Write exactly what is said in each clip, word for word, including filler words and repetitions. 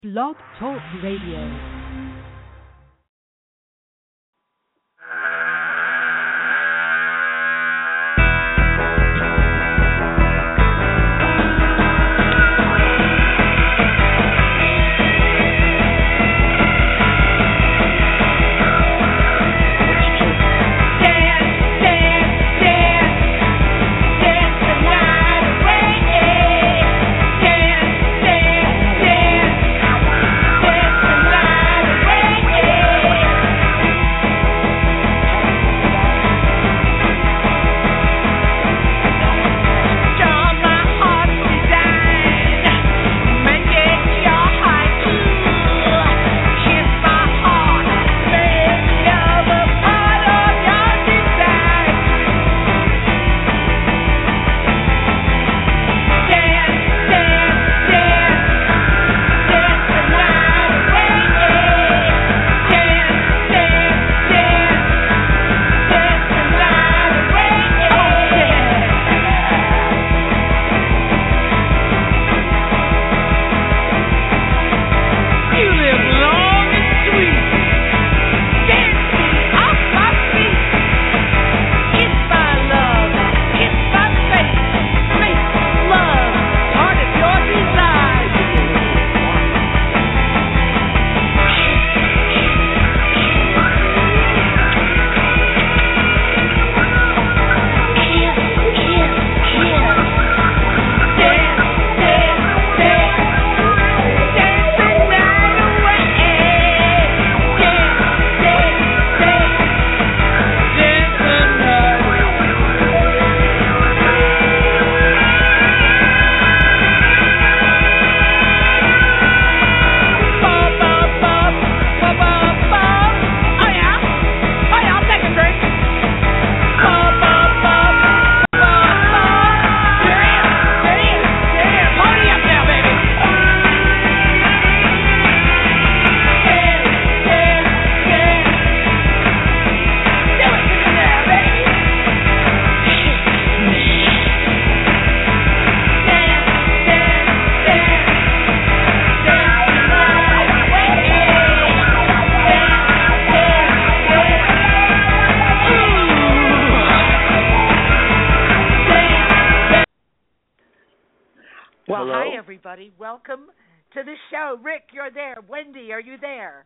Blog Talk Radio. Well, Hello? Hi, everybody. Welcome to the show. Rick, you're there. Wendy, are you there?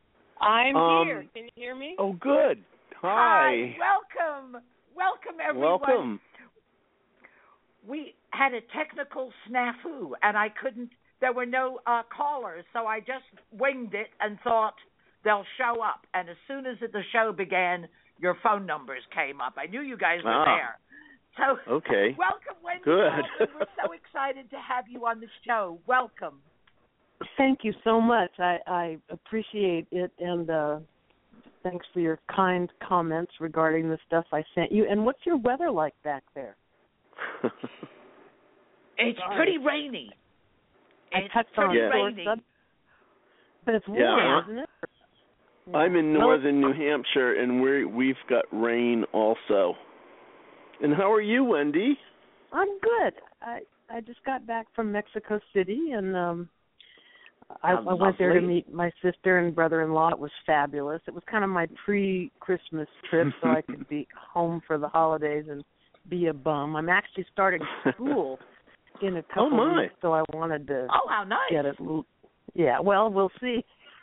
I'm um, here. Can you hear me? Oh, good. Hi. Hi. Welcome. Welcome, everyone. Welcome. We had a technical snafu, and I couldn't, there were no uh, callers, so I just winged it and thought they'll show up. And as soon as the show began, your phone numbers came up. I knew you guys were ah. there. So, okay. Welcome, Wendy. Good. We're so excited to have you on the show. Welcome. Thank you so much. I, I appreciate it, and uh, thanks for your kind comments regarding the stuff I sent you. And what's your weather like back there? It's Sorry. pretty rainy. It's I touched pretty on rainy. Sub- but it's warm, yeah. isn't it? Yeah. I'm in northern New Hampshire, and we we've got rain also. And how are you, Wendy? I'm good. I I just got back from Mexico City, and um, I, I went there to meet my sister and brother-in-law. It was fabulous. It was kind of my pre-Christmas trip, so I could be home for the holidays and be a bum. I'm actually starting school in a couple oh my. weeks, so I wanted to oh, how nice. get it. Yeah, well, we'll see.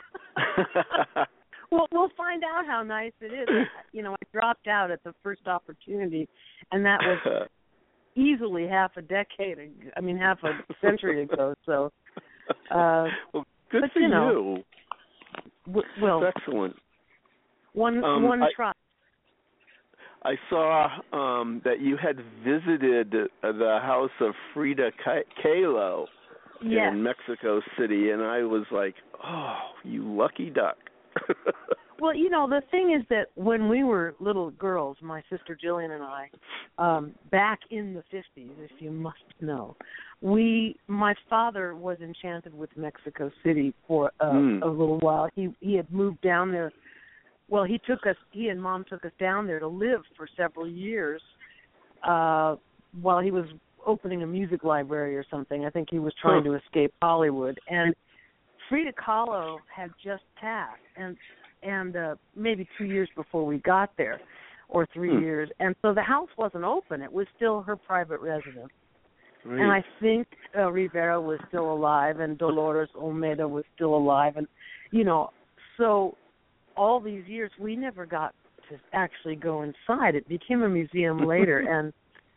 Well, we'll find out how nice it is. You know, I dropped out at the first opportunity, and that was easily half a decade ago. I mean, half a century ago. So, uh, well, good but, for you. Know, you. W- well, That's excellent. One um, one I, try. I saw um, that you had visited uh, the house of Frida Kahlo yes. in Mexico City, and I was like, oh, you lucky duck. Well, you know, the thing is that when we were little girls, my sister Jillian and I, um, back in the fifties, if you must know, we, my father was enchanted with Mexico City for uh, mm. a little while. He he had moved down there. Well, he took us, he and Mom took us down there to live for several years uh, while he was opening a music library or something. I think he was trying huh. to escape Hollywood. And Frida Kahlo had just passed, and and uh, maybe two years before we got there, or three Hmm. years, and so the house wasn't open. It was still her private residence. Right. And I think uh, Rivera was still alive, and Dolores Olmeda was still alive, and you know, so all these years we never got to actually go inside. It became a museum later, and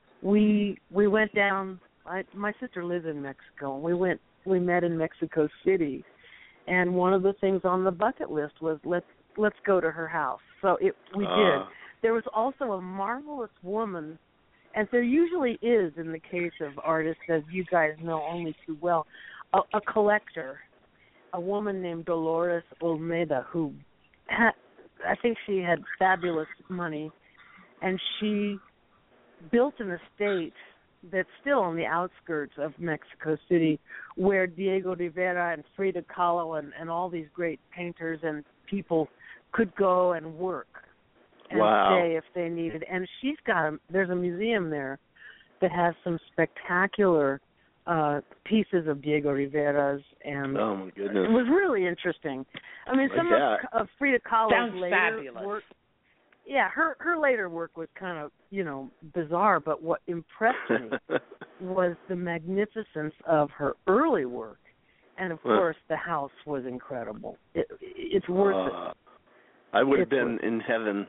we we went down. I, my sister lives in Mexico, and we went. We met in Mexico City, and one of the things on the bucket list was let's let's go to her house. So it we Uh. did. There was also a marvelous woman. As there usually is in the case of artists, as you guys know only too well, a, a collector, a woman named Dolores Olmeda, who had, I think she had fabulous money, and she built an estate that's still on the outskirts of Mexico City, where Diego Rivera and Frida Kahlo and, and all these great painters and people could go and work. And Wow. stay if they needed. And she's got a, there's a museum there that has some spectacular uh, pieces of Diego Rivera's, and Oh my goodness. it was really interesting. I mean, Like some that. of, of Frida Kahlo's Sounds later fabulous. work. Yeah, her her later work was kind of you know bizarre, but what impressed me was the magnificence of her early work, and of Huh. course the house was incredible. It, it's worth Uh, it. I would have It's been worth- in heaven.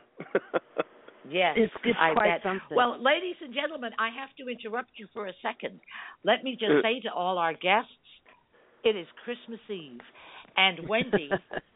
Yes, It's, it's I quite bet. something. Well, ladies and gentlemen, I have to interrupt you for a second. Let me just Uh. say to all our guests, it is Christmas Eve, and Wendy,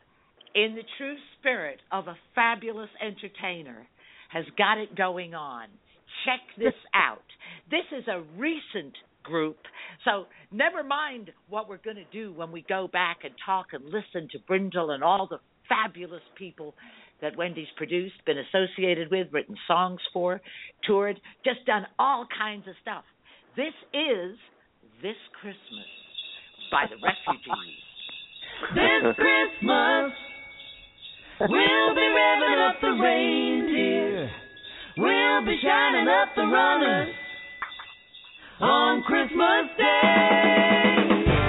in the true spirit of a fabulous entertainer, has got it going on. Check this out. This is a recent group, so never mind what we're going to do when we go back and talk and listen to Brindle and all the fabulous people that Wendy's produced, been associated with, written songs for, toured, just done all kinds of stuff. This is This Christmas by the Refugees. This Christmas, we'll be revving up the reindeer. We'll be shining up the runners on Christmas Day.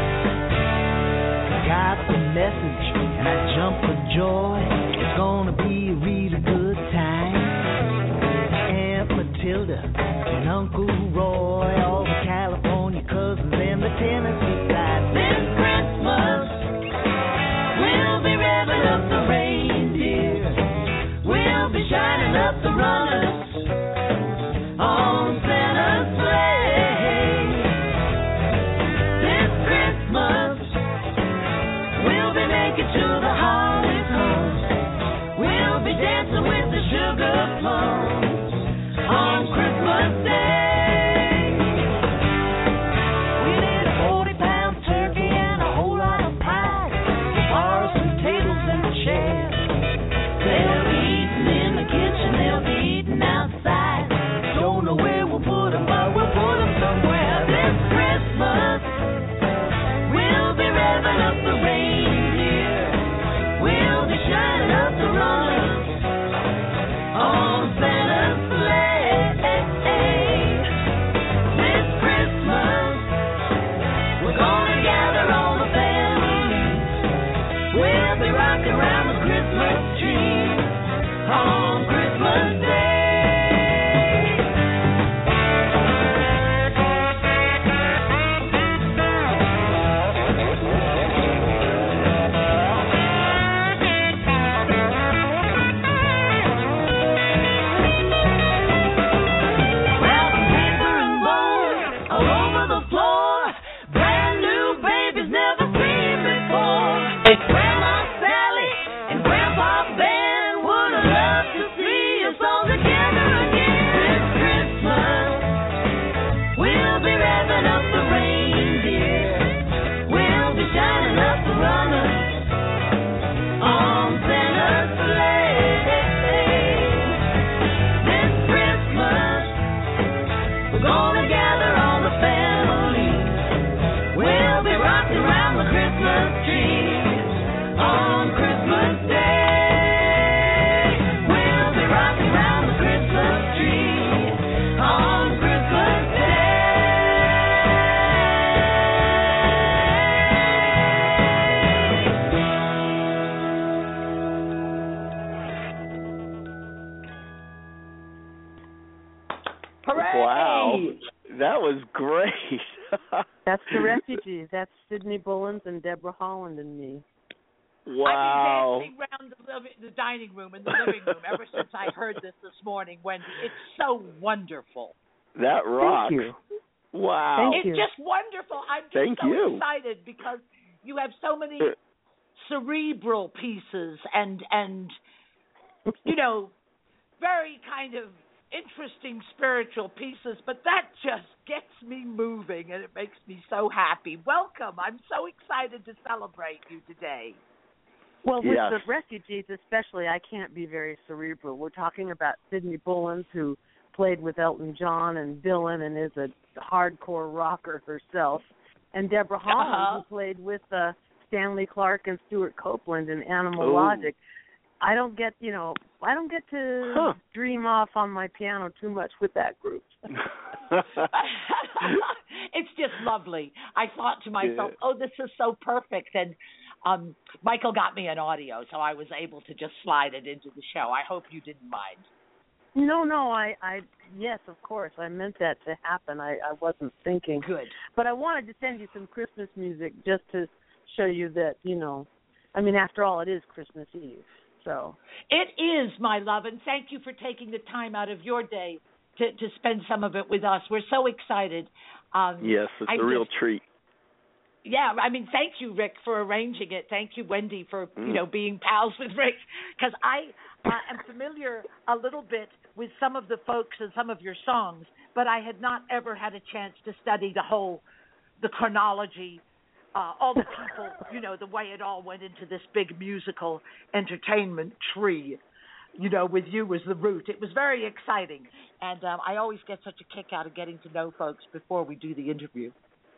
Got the message and I jump for joy. It's gonna be a really good time. Aunt Matilda and Uncle Roy, all the California cousins and the Tennessee side. This Christmas, we'll be revving up the reindeer. We'll be shining up the runners on Santa's sleigh. This Christmas, we'll be making to the holly coast. We'll be dancing with the sugar plums on Christmas Day. We need a forty-pound turkey and a whole lot of pie. Borrow some tables and chairs. They'll be eating in the kitchen, they'll be eating outside. Don't know where we'll put them, but we'll put them somewhere. This Christmas, we'll be revving up the reindeer. We'll be shining up the runners on Santa's sleigh. This Christmas, we're gonna gather all the families. We'll be rocking around the Christmas tree on Christmas Day. Wrapping paper and bows all over the floor. Brand new babies never seen before. Grandma Sally and Grandpa Ben would have loved to see us all That's the Refugees. That's Sidney Bullens and Deborah Holland and me. Wow. I've been dancing around the, living, the dining room and the living room ever since I heard this this morning, Wendy. It's so wonderful. That rocks. Thank you. Wow. Thank It's you. just wonderful. I'm just Thank so you. excited because you have so many Uh, cerebral pieces and and you know very kind of interesting spiritual pieces, but that just gets me moving and it makes me so happy. Welcome. I'm so excited to celebrate you today. Well, with Yes. the Refugees especially, I can't be very cerebral. We're talking about Sidney Bullens, who played with Elton John and Dylan and is a hardcore rocker herself, and Deborah Holland, Uh-huh. who played with uh, Stanley Clarke and Stuart Copeland in Animal Oh. Logic. I don't get, you know, I don't get to Huh. dream off on my piano too much with that group. It's just lovely. I thought to myself, Yeah. oh, this is so perfect. And um, Michael got me an audio, so I was able to just slide it into the show. I hope you didn't mind. No, no, I, I, yes, of course, I meant that to happen. I, I wasn't thinking. Good. But I wanted to send you some Christmas music just to show you that, you know, I mean, after all, it is Christmas Eve. So It is, my love, and thank you for taking the time out of your day to, to spend some of it with us. We're so excited. Um, Yes, it's I a real just- treat. Yeah, I mean, thank you, Rick, for arranging it. Thank you, Wendy, for, Mm. you know, being pals with Rick, because I uh, am familiar a little bit with some of the folks and some of your songs, but I had not ever had a chance to study the whole, the chronology, uh, all the people, you know, the way it all went into this big musical entertainment tree. You know, with you as the root. It was very exciting, and um, I always get such a kick out of getting to know folks before we do the interview.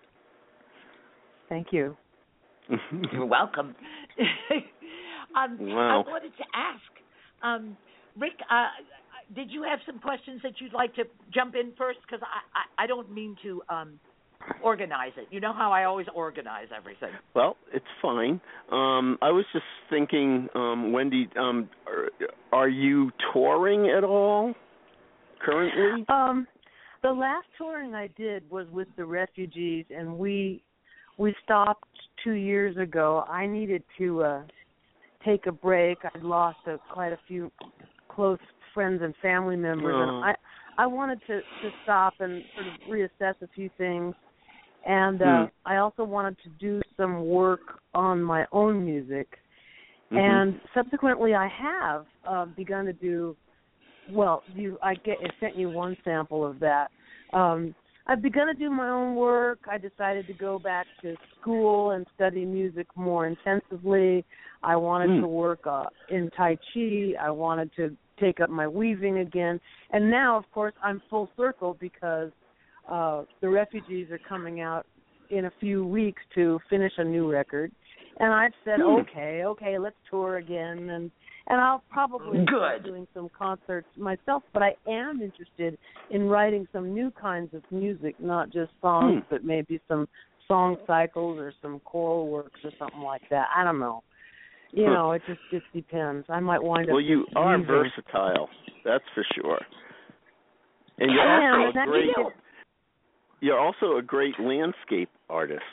thank you. You're welcome. um, Wow. I wanted to ask, um, Rick, uh, did you have some questions that you'd like to jump in first? Because I, I, I don't mean to um, organize it. You know how I always organize everything. Well, it's fine. Um, I was just thinking, um, Wendy, um, are, are you touring at all currently? Um, the last touring I did was with the Refugees, and we we stopped two years ago. I needed to uh, take a break. I'd lost a, quite a few close friends and family members, Oh. and I I wanted to, to stop and sort of reassess a few things. And uh, Hmm. I also wanted to do some work on my own music. Mhm. And subsequently, I have uh, begun to do. Well, you, I get, I sent you one sample of that. Um, I've begun to do my own work. I decided to go back to school and study music more intensively. I wanted Hmm. to work uh, in Tai Chi. I wanted to take up my weaving again. And now, of course, I'm full circle because uh, the Refugees are coming out in a few weeks to finish a new record. And I've said, Hmm. okay, okay, let's tour again. And and I'll probably start Good. doing some concerts myself, but I am interested in writing some new kinds of music, not just songs, Hmm. but maybe some song cycles or some choral works or something like that. I don't know. You Huh. know, it just just depends. I might wind up Well, you just are weaving. versatile, that's for sure. And you're I am, also and a that great. makes it- You're also a great landscape artist.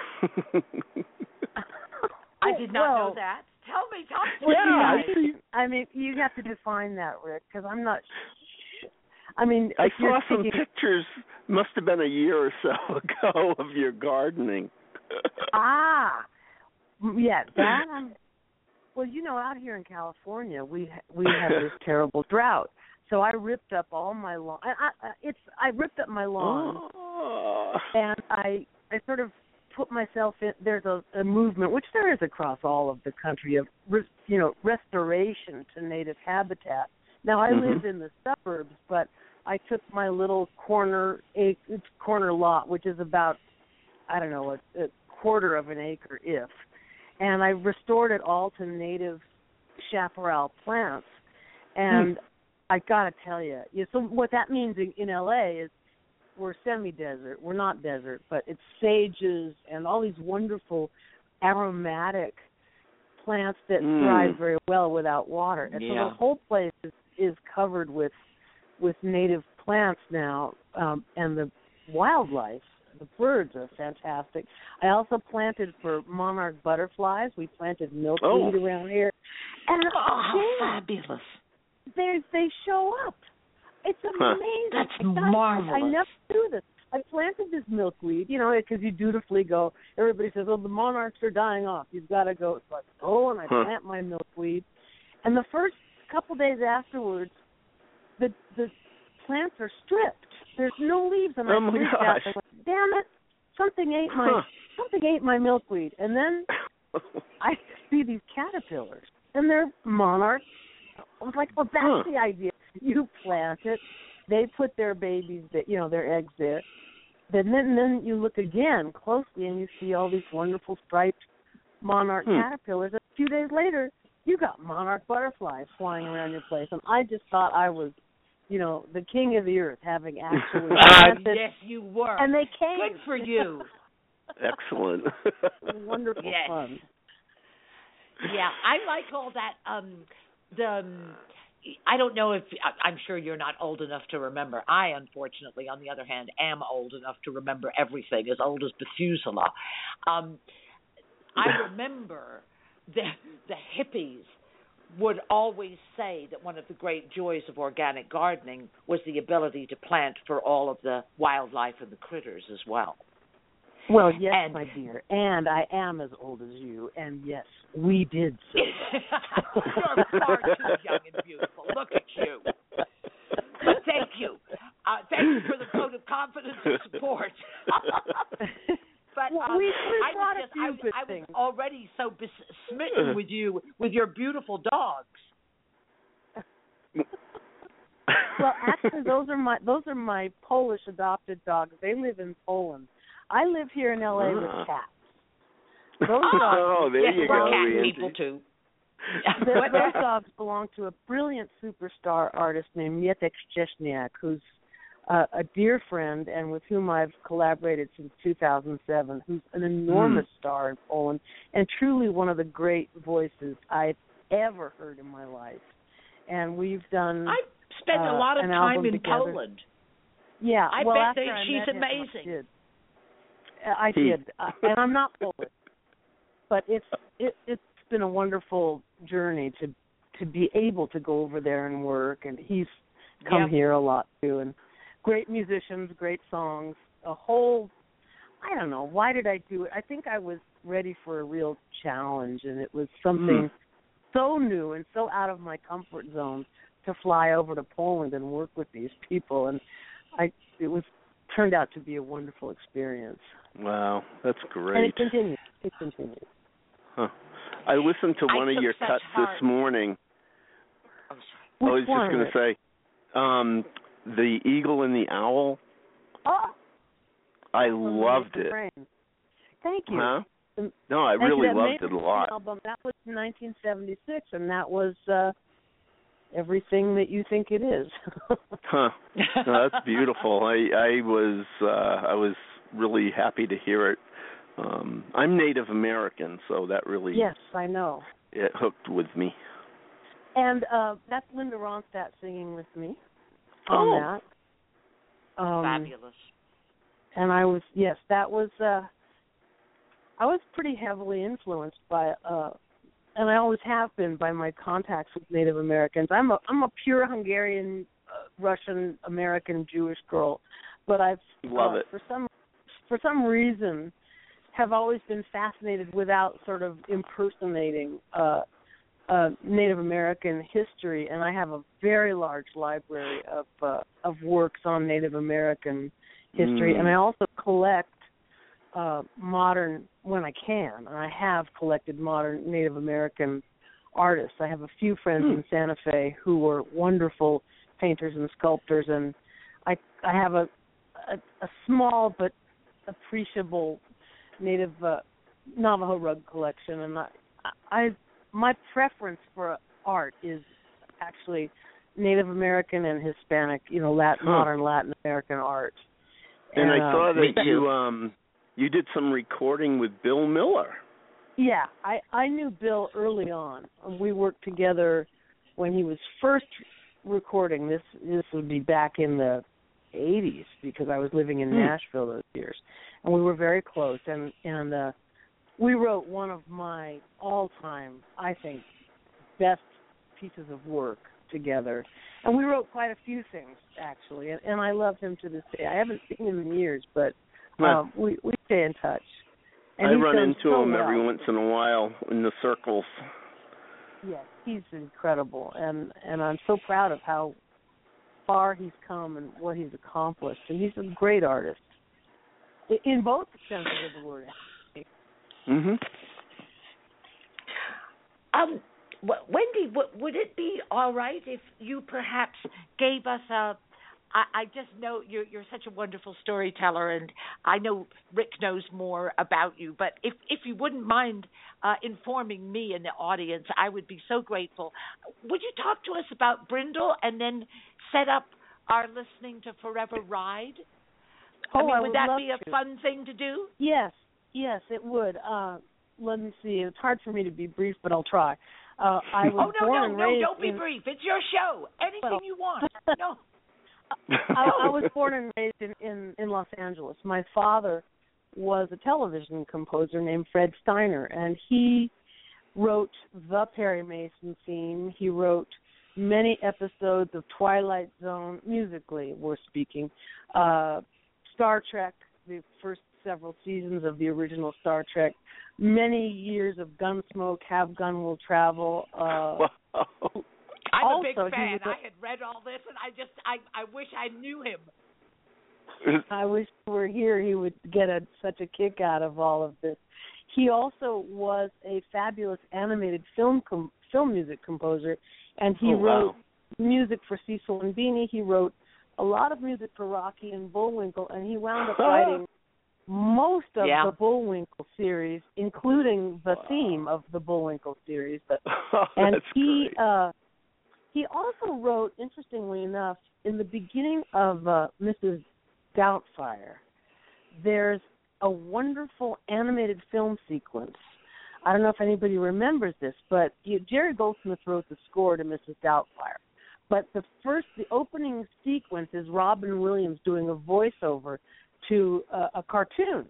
I did not well, know that. Tell me, talk to Well, me. Yeah, guys. I see. I mean, you have to define that, Rick, because I'm not. Sh- I mean, I if you're saw some speaking- pictures. Must have been a year or so ago of your gardening. Ah, m- yeah, that. I'm, well, you know, out here in California, we ha- we have this terrible drought. So I ripped up all my lawn. I, I, I- it's I ripped up my lawn, Oh. and I I sort of put myself in. There's a, a movement, which there is across all of the country, of res, you know restoration to native habitat. Now I Mhm. live in the suburbs, but I took my little corner a corner lot, which is about I don't know a, a quarter of an acre, if, and I restored it all to native chaparral plants, and I gotta tell you, you so what that means in, in L A is we're semi-desert. We're not desert, but it's sages and all these wonderful aromatic plants that Mm. thrive very well without water. And so Yeah. the whole place is, is covered with with native plants now, um, and the wildlife the birds are fantastic. I also planted for monarch butterflies. We planted milkweed Oh. around here, and Oh, how they, fabulous. they they show up. It's Huh. amazing. That's I thought- marvelous. I never knew this. I planted this milkweed, you know, because you dutifully go. Everybody says, "Oh, the monarchs are dying off. You've got to go." So I go and I Huh. plant my milkweed, and the first couple days afterwards, the the plants are stripped. There's no leaves, and I Oh, my freaked out. gosh. I went, "Damn it! Something ate my Huh. something ate my milkweed." And then I see these caterpillars, and they're monarchs. I was like, "Well, that's Huh. the idea. You plant it, they put their babies, that you know, their eggs there. Then, then, then you look again closely, and you see all these wonderful striped monarch Hmm. caterpillars. A few days later, you got monarch butterflies flying around your place, and I just thought I was, you know, the king of the earth, having actually Ah, planted. yes, you were. And they came. Good for you. Excellent. Wonderful Yes. fun. Yeah, I like all that. Um, the um, I don't know if I- I'm sure you're not old enough to remember. I, unfortunately, on the other hand, am old enough to remember everything, as old as Methuselah. Um, I remember the the hippies would always say that one of the great joys of organic gardening was the ability to plant for all of the wildlife and the critters as well. Well, yes, And- my dear, and I am as old as you, and yes, we did so. You're far too young and beautiful. Look at you. But thank you. Uh, thank you for the vote of confidence and support. But Well, um, we- we I brought was a just, few I, was- good I was things. already so bes- smitten with you, with your beautiful dogs. Well, actually, those are my those are my Polish adopted dogs. They live in Poland. I live here in L A Ah. with cats. Those dogs, Oh, there yes, you we're go, cat Randy. people too. th- What- those dogs belong to a brilliant superstar artist named Mietek Szczesniak, who's uh, a dear friend and with whom I've collaborated since two thousand seven, who's an enormous Hmm. star in Poland and truly one of the great voices I've ever heard in my life. And we've done... I spent a uh, lot of an time album in together. Poland. Yeah, I well, bet after that I she's met him, I amazing. did. Uh, I He- did, uh, and I'm not Polish, but it's it, it's been a wonderful journey to to be able to go over there and work. And he's come Yep. here a lot too, and great musicians, great songs, a whole. I don't know, why did I do it? I think I was ready for a real challenge, and it was something so new and so out of my comfort zone to fly over to Poland and work with these people, and I it was turned out to be a wonderful experience. Wow, that's And great. it continues. It continues. Huh. I listened to I one of took your such cuts heart- this morning. I'm sorry. I Which was just one? going to say, um, the Eagle and the Owl. Oh, I that was loved my it. brain. Thank you. Huh? Um, No, I Thank you. really That loved Maiden it a lot. Album, that was in nineteen seventy-six, and that was uh, everything that you think it is. Huh. No, that's beautiful. I I was uh I was really happy to hear it. Um I'm Native American, so that really Yes, I know. it hooked with me. And uh, that's Linda Ronstadt singing with me Oh. on that. Um, Fabulous. And I was, yes, that was, uh, I was pretty heavily influenced by, uh, and I always have been, by my contacts with Native Americans. I'm a, I'm a pure Hungarian, uh, Russian, American, Jewish girl, but I've, Love uh, it. for some, for some reason, have always been fascinated without sort of impersonating, uh, uh, Native American history, and I have a very large library of uh, of works on Native American history, Mm. and I also collect uh, modern, when I can, and I have collected modern Native American artists. I have a few friends Hmm. in Santa Fe who are wonderful painters and sculptors, and I I have a a, a small but appreciable Native uh, Navajo rug collection, and I, I my preference for art is actually Native American and Hispanic, you know, Latin, Huh. modern Latin American art. And I uh, saw me that too. you um you did some recording with Bill Miller. Yeah, I, I knew Bill early on. We worked together when he was first recording. This this would be back in the eighties because I was living in Hmm. Nashville those years, and we were very close. And and uh, we wrote one of my all-time, I think, best pieces of work together. And we wrote quite a few things actually, and, and I love him to this day. I haven't seen him in years, but um, we we stay in touch. And I he's run done into so him every well. once in a while in the circles. Yes, he's incredible, and and I'm so proud of how far he's come and what he's accomplished. And he's a great artist I- in both senses of the word. Mhm. Um, w- Wendy, w- would it be all right if you perhaps gave us a? I, I just know you're you're such a wonderful storyteller, and I know Rick knows more about you. But if if you wouldn't mind uh, informing me and the audience, I would be so grateful. Would you talk to us about Brindle and then set up our listening to Forever Ride? Oh, I mean, I would would that love be a to. fun thing to do? Yes, yes, it would. Uh, let me see. It's hard for me to be brief, but I'll try. Uh, I was Oh no, born no, and no! raised Don't be in, brief. It's your show. Anything Well, you want. No. I, I was born and raised in, in, in Los Angeles. My father was a television composer named Fred Steiner, and he wrote the Perry Mason theme. He wrote many episodes of Twilight Zone, musically, we're speaking, uh, Star Trek, the first several seasons of the original Star Trek, many years of Gunsmoke, Have Gun Will Travel. Uh, Wow. I'm Also, a big he fan. was a- I had read all this, and I just, I, I wish I knew him. I wish he were here. He would get a, such a kick out of all of this. He also was a fabulous animated film com- film music composer, and he Oh, wow. wrote music for Cecil and Beanie. He wrote a lot of music for Rocky and Bullwinkle, and he wound up writing most of Yeah. the Bullwinkle series, including the Wow. theme of the Bullwinkle series. But Oh, and that's he great. uh, he also wrote, interestingly enough, in the beginning of uh, Missus Doubtfire, there's a wonderful animated film sequence. I don't know if anybody remembers this, but you, Jerry Goldsmith wrote the score to Missus Doubtfire. But the first, the opening sequence is Robin Williams doing a voiceover to uh, a cartoon.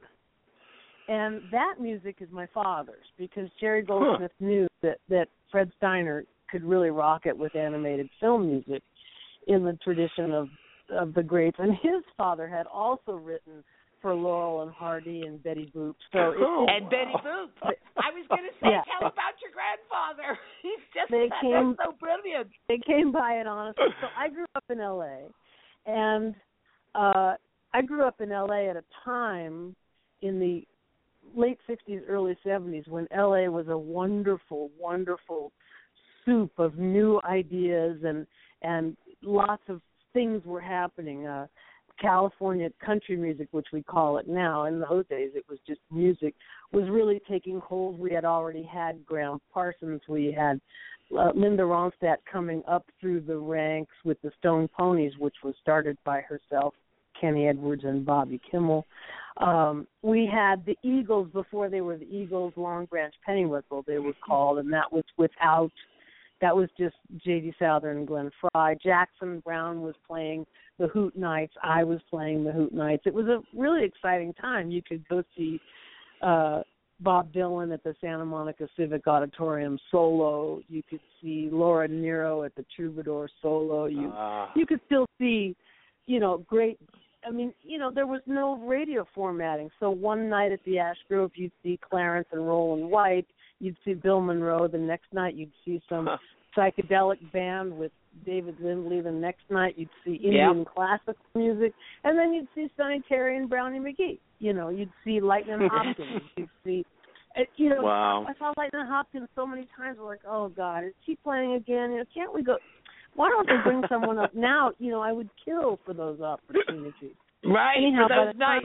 And that music is my father's, because Jerry Goldsmith huh. knew that, that Fred Steiner could really rock it with animated film music in the tradition of, of the greats. And his father had also written for Laurel and Hardy and Betty Boop. So it, Oh, And wow. Betty Boop. I was going to say, Yeah. tell about your grandfather. He's just They that, came- that's so brilliant. They came by it honestly. So I grew up in L A, and uh, I grew up in L A at a time in the late sixties, early seventies, when L A was a wonderful, wonderful soup of new ideas, and and lots of things were happening. Uh, California country music, which we call it now, in those days it was just music, was really taking hold. We had already had Graham Parsons. We had uh, Linda Ronstadt coming up through the ranks with the Stone Ponies, which was started by herself, Kenny Edwards, and Bobby Kimmel. Um, we had the Eagles before they were the Eagles, Long Branch Pennywhistle they were called, and that was without, that was just J D Souther and Glenn Frey. Jackson Browne was playing the Hoot Knights. I was playing the Hoot Knights. It was a really exciting time. You could go see uh, Bob Dylan at the Santa Monica Civic Auditorium solo. You could see Laura Nyro at the Troubadour solo. You Ah. you could still see, you know, great. I mean, you know, there was no radio formatting. So one night at the Ash Grove, you'd see Clarence and Roland White. You'd see Bill Monroe. The next night, you'd see some Huh. psychedelic band with David Lindley. The next night, you'd see Indian Yeah. classical music. And then you'd see Sonny Terry and Brownie McGhee. You know, you'd see Lightnin' Hopkins. You'd see, uh, you know, Wow. I saw Lightnin' Hopkins so many times. We're like, oh, God, is he playing again? You know, can't we go? Why don't they bring someone up now? You know, I would kill for those opportunities. Right, Anyhow, for by those the time- nights.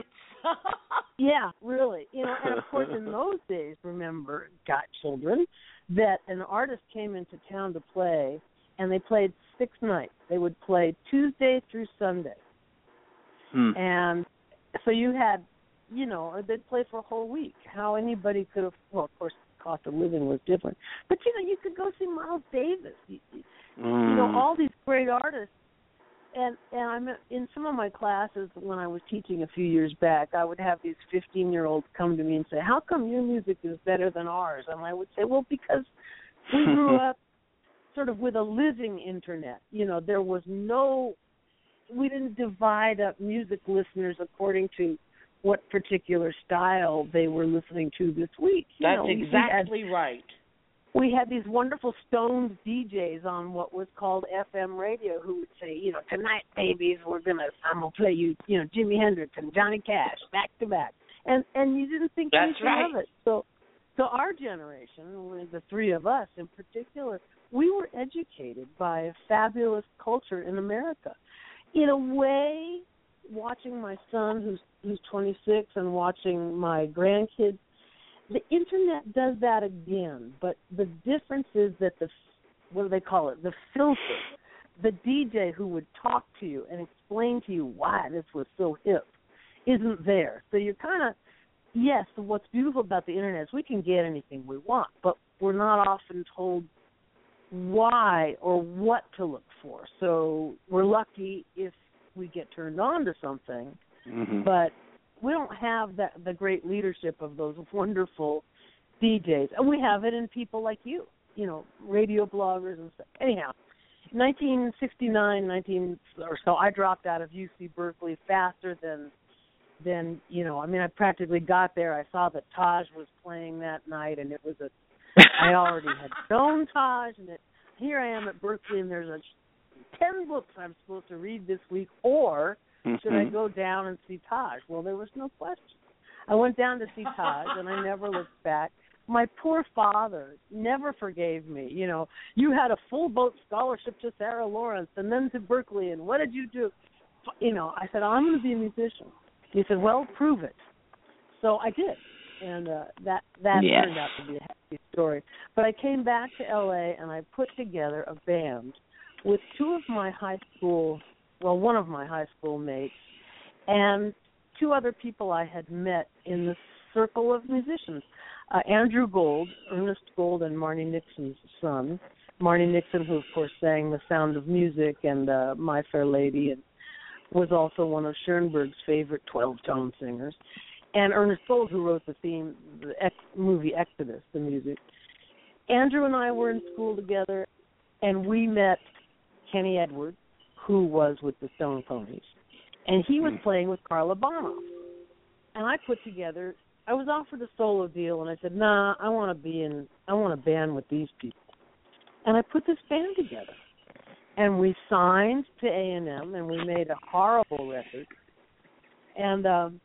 Yeah, really. You know, and of course in those days, remember, got children, that an artist came into town to play, and they played six nights. They would play Tuesday through Sunday. Hmm. And so you had, you know, they'd play for a whole week. How anybody could have, well, of course, the cost of living was different. But, you know, you could go see Miles Davis. You, you Mm. know, all these great artists. and and I'm in some of my classes when I was teaching a few years back, I would have these fifteen-year-olds come to me and say, "How come your music is better than ours?" And I would say, "Well, because we grew up sort of with a living internet. You know, there was no, we didn't divide up music listeners according to what particular style they were listening to this week. You That's know, exactly we had, right. We had these wonderful Stones D Js on what was called F M radio who would say, you know, tonight, babies, we're gonna, I'm gonna play you, you know, Jimi Hendrix and Johnny Cash back to back, and and you didn't think That's anything right. of it. So, so our generation, the three of us in particular, we were educated by a fabulous culture in America. In a way, watching my son, who's who's twenty-six, and watching my grandkids, the internet does that again. But the difference is that the, what do they call it, the filter, the D J who would talk to you and explain to you why this was so hip, isn't there. So you're kind of, yes, what's beautiful about the internet is we can get anything we want, but we're not often told why or what to look for. So we're lucky if we get turned on to something, mm-hmm. but we don't have that the great leadership of those wonderful D Js. And we have it in people like you, you know, radio bloggers and stuff. Anyhow, nineteen sixty-nine, nineteen or so, I dropped out of U C Berkeley faster than, than, you know, I mean, I practically got there. I saw that Taj was playing that night, and it was a, I already had known Taj, and it, here I am at Berkeley, and there's a ten books I'm supposed to read this week, or should I go down and see Taj? Well, there was no question. I went down to see Taj, and I never looked back. My poor father never forgave me. You know, you had a full boat scholarship to Sarah Lawrence and then to Berkeley, and what did you do? You know, I said, I'm going to be a musician. He said, well, prove it. So I did, and uh, that, that yes. turned out to be a happy story. But I came back to L A, and I put together a band with two of my high school, well, one of my high school mates, and two other people I had met in the circle of musicians. Uh, Andrew Gold, Ernest Gold, and Marnie Nixon's son. Marnie Nixon, who, of course, sang The Sound of Music and uh, My Fair Lady, and was also one of Schoenberg's favorite twelve-tone singers. And Ernest Gold, who wrote the theme, the ex- movie Exodus, the music. Andrew and I were in school together, and we met Kenny Edwards, who was with the Stone Ponies. And he was playing with Carla Bonoff. And I put together, I was offered a solo deal, and I said, nah, I want to be in, I want a band with these people. And I put this band together. And we signed to A and M, and we made a horrible record. And um,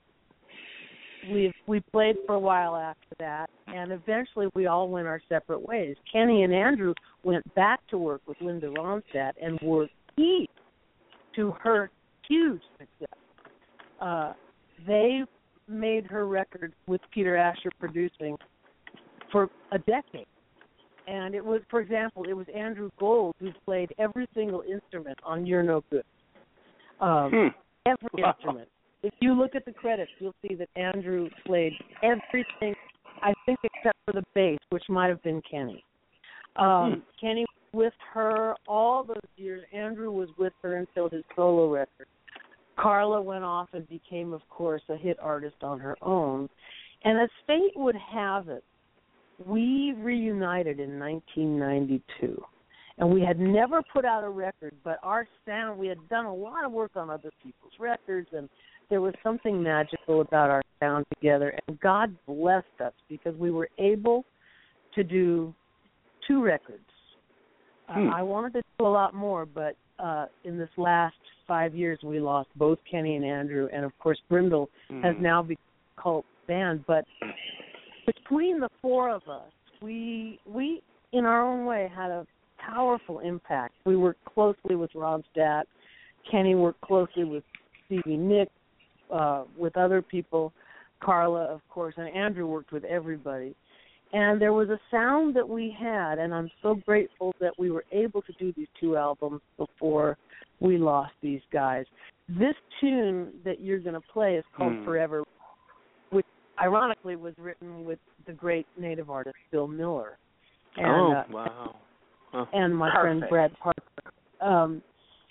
we we played for a while after that, and eventually we all went our separate ways. Kenny and Andrew went back to work with Linda Ronstadt and were key to her huge success. Uh, they made her record with Peter Asher producing for a decade. And it was, for example, it was Andrew Gold who played every single instrument on You're No Good. Um, hmm. Every Wow. instrument. If you look at the credits, you'll see that Andrew played everything, I think, except for the bass, which might have been Kenny. Um, hmm. Kenny was with her all those years. Andrew was with her until his solo record. Carla went off and became, of course, a hit artist on her own. And as fate would have it, we reunited in nineteen ninety-two. And we had never put out a record, but our sound, we had done a lot of work on other people's records, and there was something magical about our sound together. And God blessed us because we were able to do two records. Hmm. Uh, I wanted to do a lot more, but uh, in this last five years, we lost both Kenny and Andrew, and, of course, Brindle hmm. has now become a cult band. But between the four of us, we, we in our own way, had a powerful impact. We worked closely with Ronstadt. Kenny worked closely with Stevie Nicks, uh, with other people, Carla, of course, and Andrew worked with everybody. And there was a sound that we had, and I'm so grateful that we were able to do these two albums before we lost these guys. This tune that you're going to play is called mm. Forever, which ironically was written with the great native artist Bill Miller. And, oh, uh, wow. Huh. and my Perfect. friend Brad Parker. Um,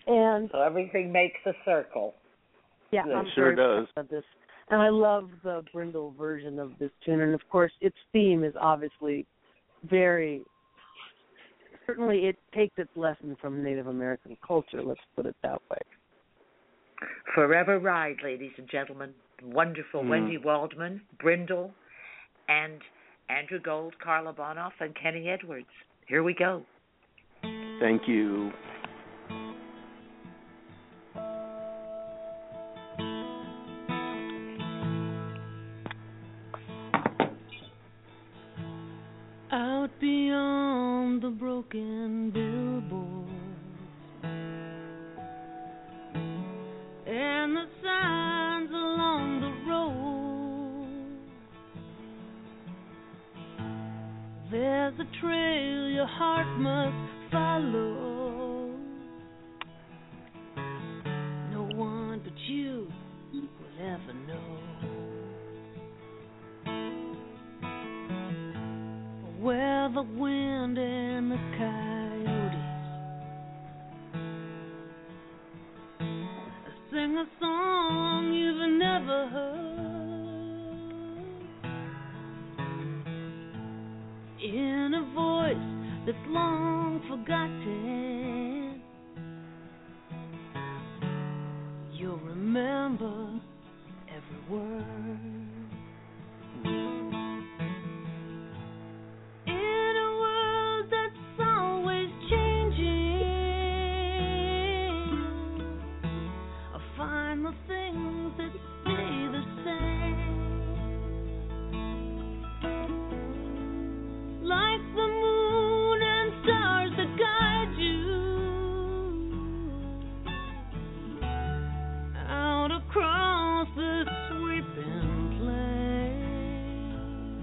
And So everything makes a circle. yeah, It I'm sure very does. proud of this. And I love the Brindle version of this tune. And, of course, its theme is obviously very, certainly it takes its lesson from Native American culture, let's put it that way. Forever Ride, ladies and gentlemen. Wonderful Mm. Wendy Waldman, Brindle, and Andrew Gold, Carla Bonoff, and Kenny Edwards. Here we go. Thank you. Out beyond the broken billboard and the signs along the road, there's a trail your heart must follow. No one but you will ever know where the wind and the coyotes sing a song you've never heard in a voice that's long forgotten. You'll remember every word. In a world that's always changing, I find the things that stay the same, like the moon and stars that guide you out across the sweeping plain.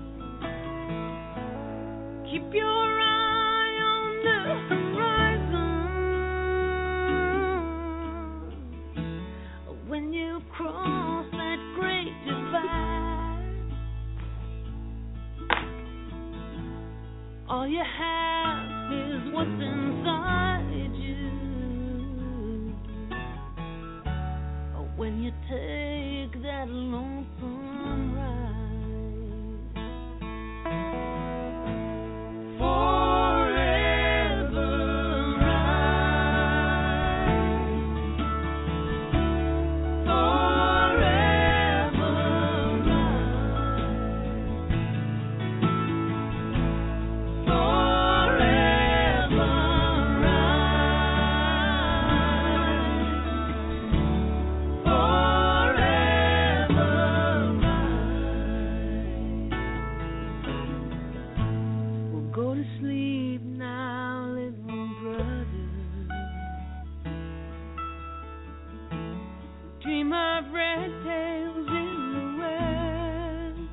Keep your eye on the horizon when you cross that great divide. All you have is what's inside you when you take that lonesome ride. Forever ride. Forever ride. Forever ride. Forever ride. Well, go to sleep now, little brother. Dream of red tails in the west.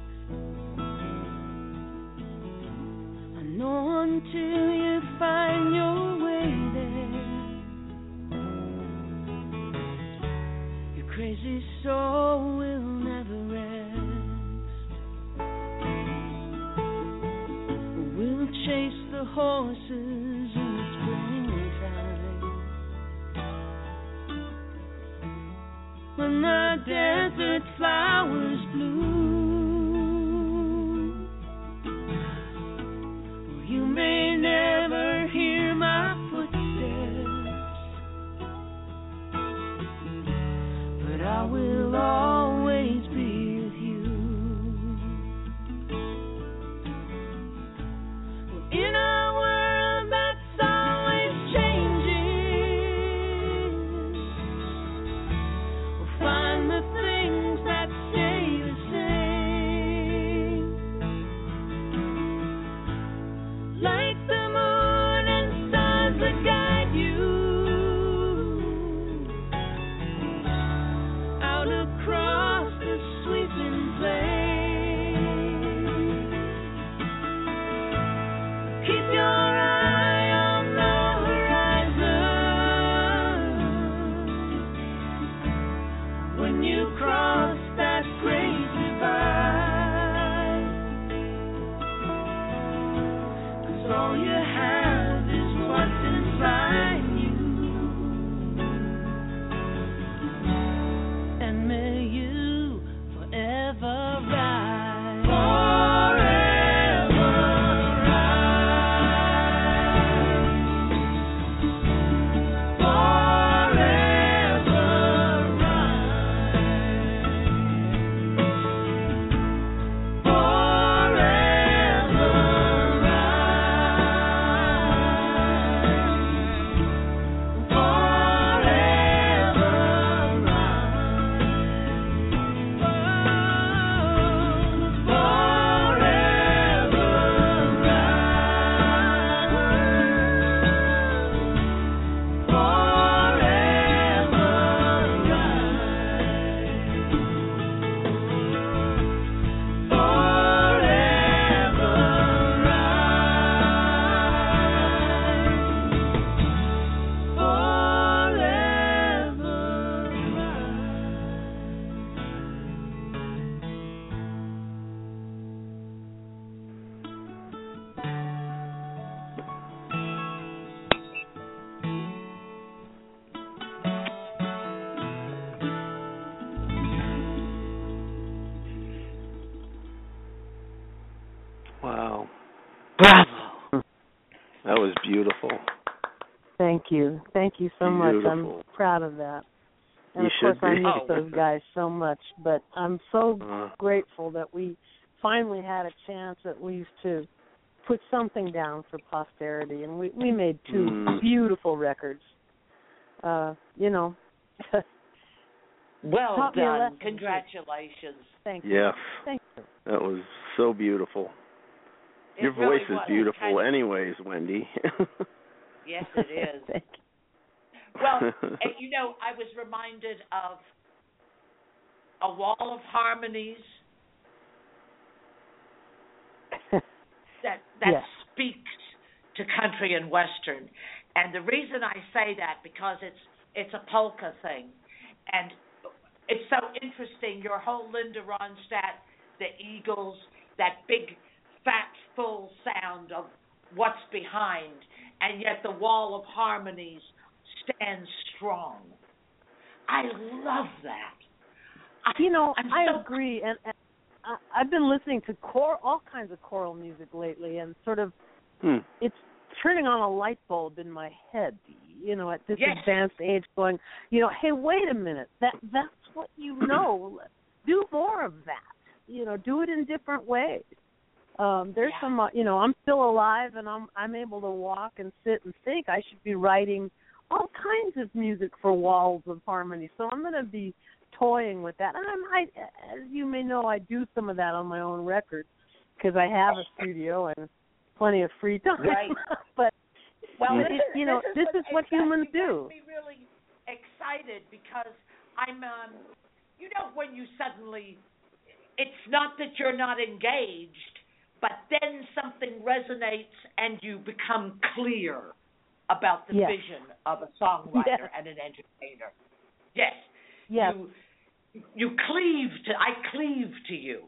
I know until you find your way there, your crazy soul will never rest. We'll chase the horses in the springtime when the desert flowers bloom. You may never hear my footsteps, but I will always be with you. In a world that's always changing, we'll find the things that stay the same. That was beautiful. Thank you. Thank you so much. Beautiful. I'm proud of that. And You of course, should I be. miss Oh. those guys so much. But I'm so Uh, grateful that we finally had a chance at least to put something down for posterity. And we, we made two Mm. beautiful records. Uh, you know. Well Taught me a done. lesson, too. Congratulations. Thank you. yes, Thank you. that was so beautiful. It Your really voice is was. beautiful Kind of- anyways, Wendy. Yes, it is. Thank Well, and, you know, I was reminded of A Wall of Harmonies you. that that Yes. speaks to country and western. And the reason I say that because it's it's a polka thing, and it's so interesting. Your whole Linda Ronstadt, the Eagles, that big, fat, full sound of what's behind, and yet the Wall of Harmonies stands strong. I love that. I, You know, I'm I so agree, and, and I, I've been listening to chor- all kinds of choral music lately, and sort of hmm. it's turning on a light bulb in my head. You know, at this Yes. advanced age, going, you know, hey, wait a minute, that that's what you know. Do more of that. You know, do it in different ways. Um, there's Yeah. some, uh, you know, I'm still alive, and I'm I'm able to walk and sit and think. I should be writing all kinds of music for Walls of Harmony. So I'm going to be toying with that. And I'm, I, as you may know, I do some of that on my own record because I have a studio and plenty of free time. Right. But Well, it, this, you know, this this is what excites- humans you do. Makes me really excited because I'm, um, you know, when you suddenly, it's not that you're not engaged, but then something resonates and you become clear about the Yes. vision of a songwriter Yes. and an entertainer. Yes. Yes. You, you cleave to. I cleave to you.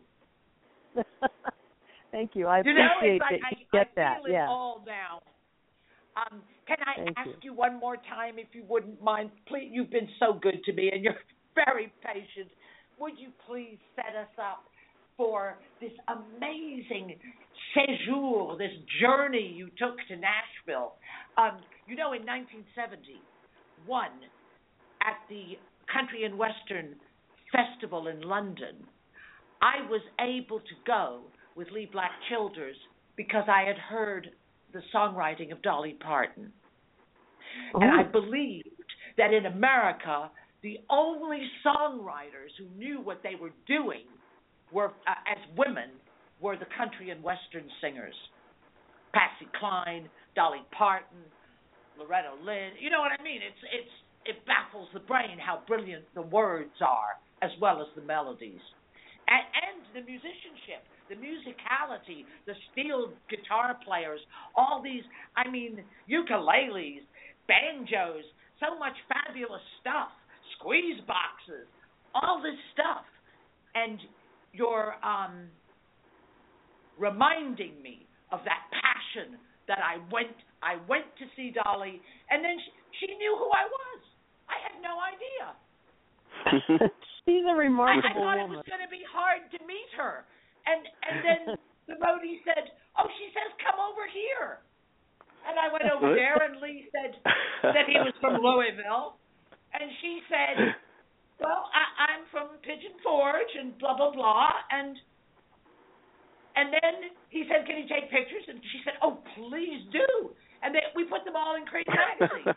Thank you. I You know, appreciate it's like that I, you get I that. feel it Yeah. all now. Um, can I Thank ask you. you. one more time, if you wouldn't mind? Please, you've been so good to me, and you're very patient. Would you please set us up for this amazing séjour, this journey you took to Nashville? Um, you know, in nineteen seventy-one, at the Country and Western Festival in London, I was able to go with Lee Black Childers because I had heard the songwriting of Dolly Parton. Oh. And I believed that in America, the only songwriters who knew what they were doing were, uh, as women, were the country and western singers. Patsy Cline, Dolly Parton, Loretta Lynn. You know what I mean? It's it's it baffles the brain how brilliant the words are as well as the melodies. And, and the musicianship, the musicality, the steel guitar players, all these, I mean, ukuleles, banjos, so much fabulous stuff, squeeze boxes, all this stuff. And you're um, reminding me of that passion that I went I went to see Dolly, and then she, she knew who I was. I had no idea. She's a I, I remarkable thought woman. it was going to be hard to meet her. And and then the roadie said, oh, she says, come over here. And I went over there, and Lee said that he was from Louisville. And she said, well, I, I'm from Pigeon Forge and blah, blah, blah. And and then he said, can you take pictures? And she said, oh, please do. And they, we put them all in Crazy Magazine.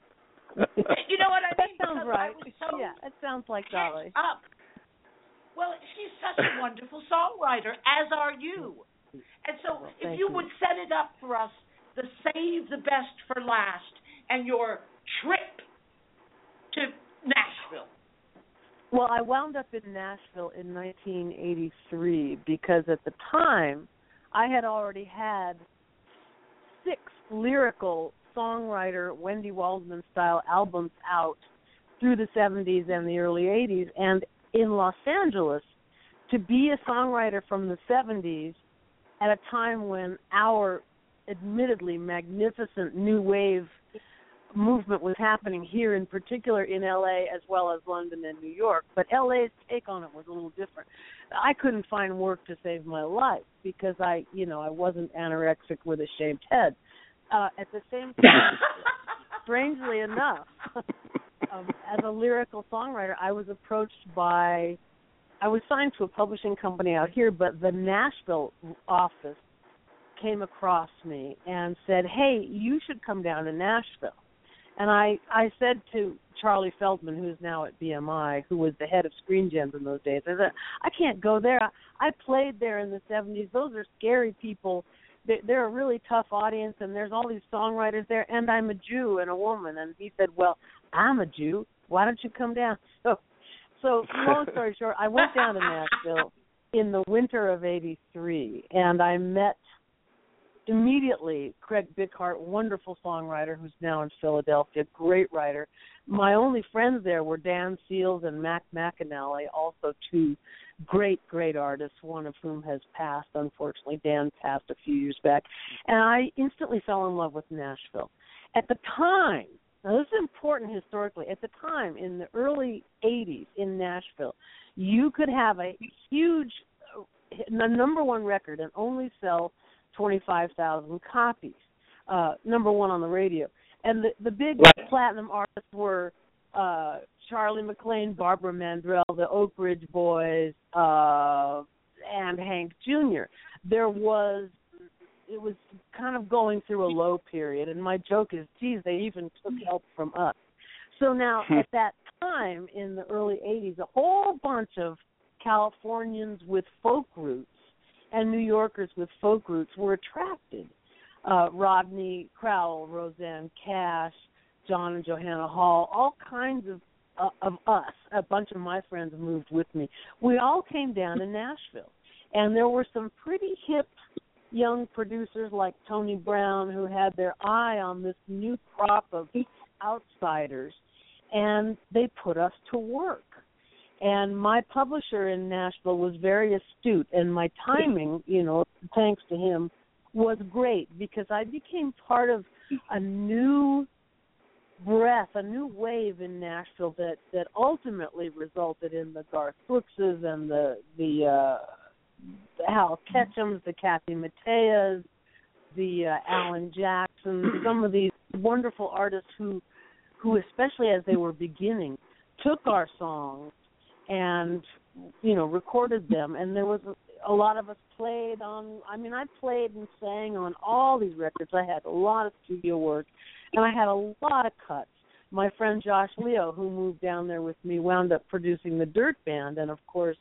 You know what I That mean? sounds Because right. I was so Yeah, it sounds like catch Dolly. up. Well, she's such a wonderful songwriter, as are you. And so Well, if thank you you. would set it up for us, the save the best for last and your trip to Nashville. Well, I wound up in Nashville in nineteen eighty-three because at the time I had already had six lyrical songwriter Wendy Waldman style albums out through the seventies and the early eighties, and in Los Angeles, to be a songwriter from the seventies at a time when our admittedly magnificent new wave movement was happening here, in particular in L A as well as London and New York, but L A's take on it was a little different. I couldn't find work to save my life because I, you know, I wasn't anorexic with a shaved head. uh, at the same time, strangely enough, um, as a lyrical songwriter, I was approached by, I was signed to a publishing company out here, but the Nashville office came across me and said, hey, you should come down to Nashville. And I, I said to Charlie Feldman, who is now at B M I, who was the head of Screen Gems in those days, I said, I can't go there. I, I played there in the seventies. Those are scary people. They, they're a really tough audience, and there's all these songwriters there, and I'm a Jew and a woman. And he said, well, I'm a Jew. Why don't you come down? So, so long story short, I went down to Nashville in the winter of eighty-three, and I met immediately Craig Bickhart, wonderful songwriter who's now in Philadelphia, great writer. My only friends there were Dan Seals and Mac McAnally, also two great, great artists, one of whom has passed, unfortunately. Dan passed a few years back. And I instantly fell in love with Nashville. At the time, now this is important historically, at the time, in the early eighties in Nashville, you could have a huge, the number one record and only sell twenty-five thousand copies, uh, number one on the radio. And the, the big right. platinum artists were uh, Charlie McLean, Barbara Mandrell, the Oak Ridge Boys, uh, and Hank Junior There was, it was kind of going through a low period, and my joke is, geez, they even took help from us. So now, at that time, in the early eighties, a whole bunch of Californians with folk roots and New Yorkers with folk roots were attracted. Uh, Rodney Crowell, Roseanne Cash, John and Johanna Hall, all kinds of uh, of us, a bunch of my friends moved with me. We all came down to Nashville, and there were some pretty hip young producers like Tony Brown who had their eye on this new crop of outsiders, and they put us to work. And my publisher in Nashville was very astute, and my timing, you know, thanks to him, was great because I became part of a new breath, a new wave in Nashville that, that ultimately resulted in the Garth Brookses and the the, uh, the Hal Ketchums, the Kathy Matteas, the uh, Alan Jacksons, some of these wonderful artists who, who, especially as they were beginning, took our songs and, you know, recorded them. And there was a, a lot of us played on, I mean, I played and sang on all these records. I had a lot of studio work, and I had a lot of cuts. My friend Josh Leo, who moved down there with me, wound up producing the Dirt Band, and, of course,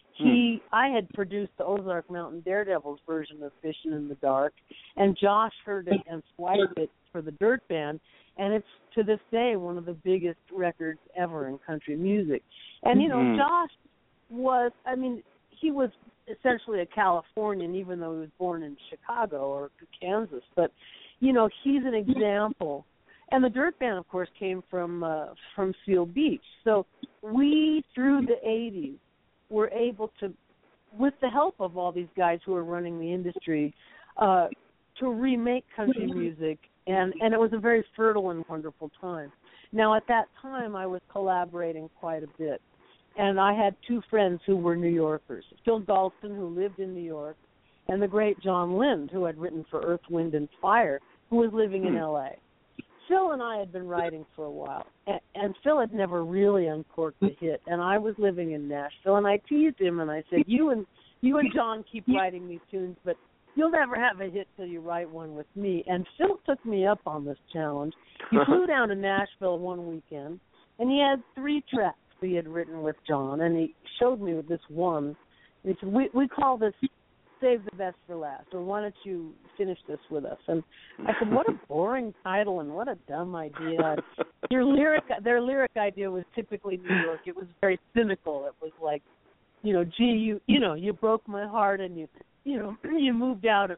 he, hmm. I had produced the Ozark Mountain Daredevils version of Fishin' in the Dark, and Josh heard it and swiped it for the Dirt Band, and it's, to this day, one of the biggest records ever in country music. And, you know, mm-hmm. Josh was, I mean, he was essentially a Californian, even though he was born in Chicago or Kansas. But, you know, he's an example. And the Dirt Band, of course, came from uh, from Seal Beach. So we, through the eighties, were able to, with the help of all these guys who are running the industry, uh, to remake country music. And, and it was a very fertile and wonderful time. Now, at that time, I was collaborating quite a bit. And I had two friends who were New Yorkers, Phil Galston, who lived in New York, and the great John Lind, who had written for Earth, Wind, and Fire, who was living in L A. Phil and I had been writing for a while, and, and Phil had never really uncorked a hit, and I was living in Nashville, and I teased him, and I said, you and you and John keep writing these tunes, but you'll never have a hit till you write one with me. And Phil took me up on this challenge. He flew down to Nashville one weekend, and he had three tracks he had written with John, and he showed me this one. And he said, we, we call this Save the Best for Last, or why don't you finish this with us? And I said, what a boring title and what a dumb idea. Your lyric, their lyric idea was typically New York. It was very cynical. It was like, you know, gee, you, you know, you broke my heart and you, you know, you moved out,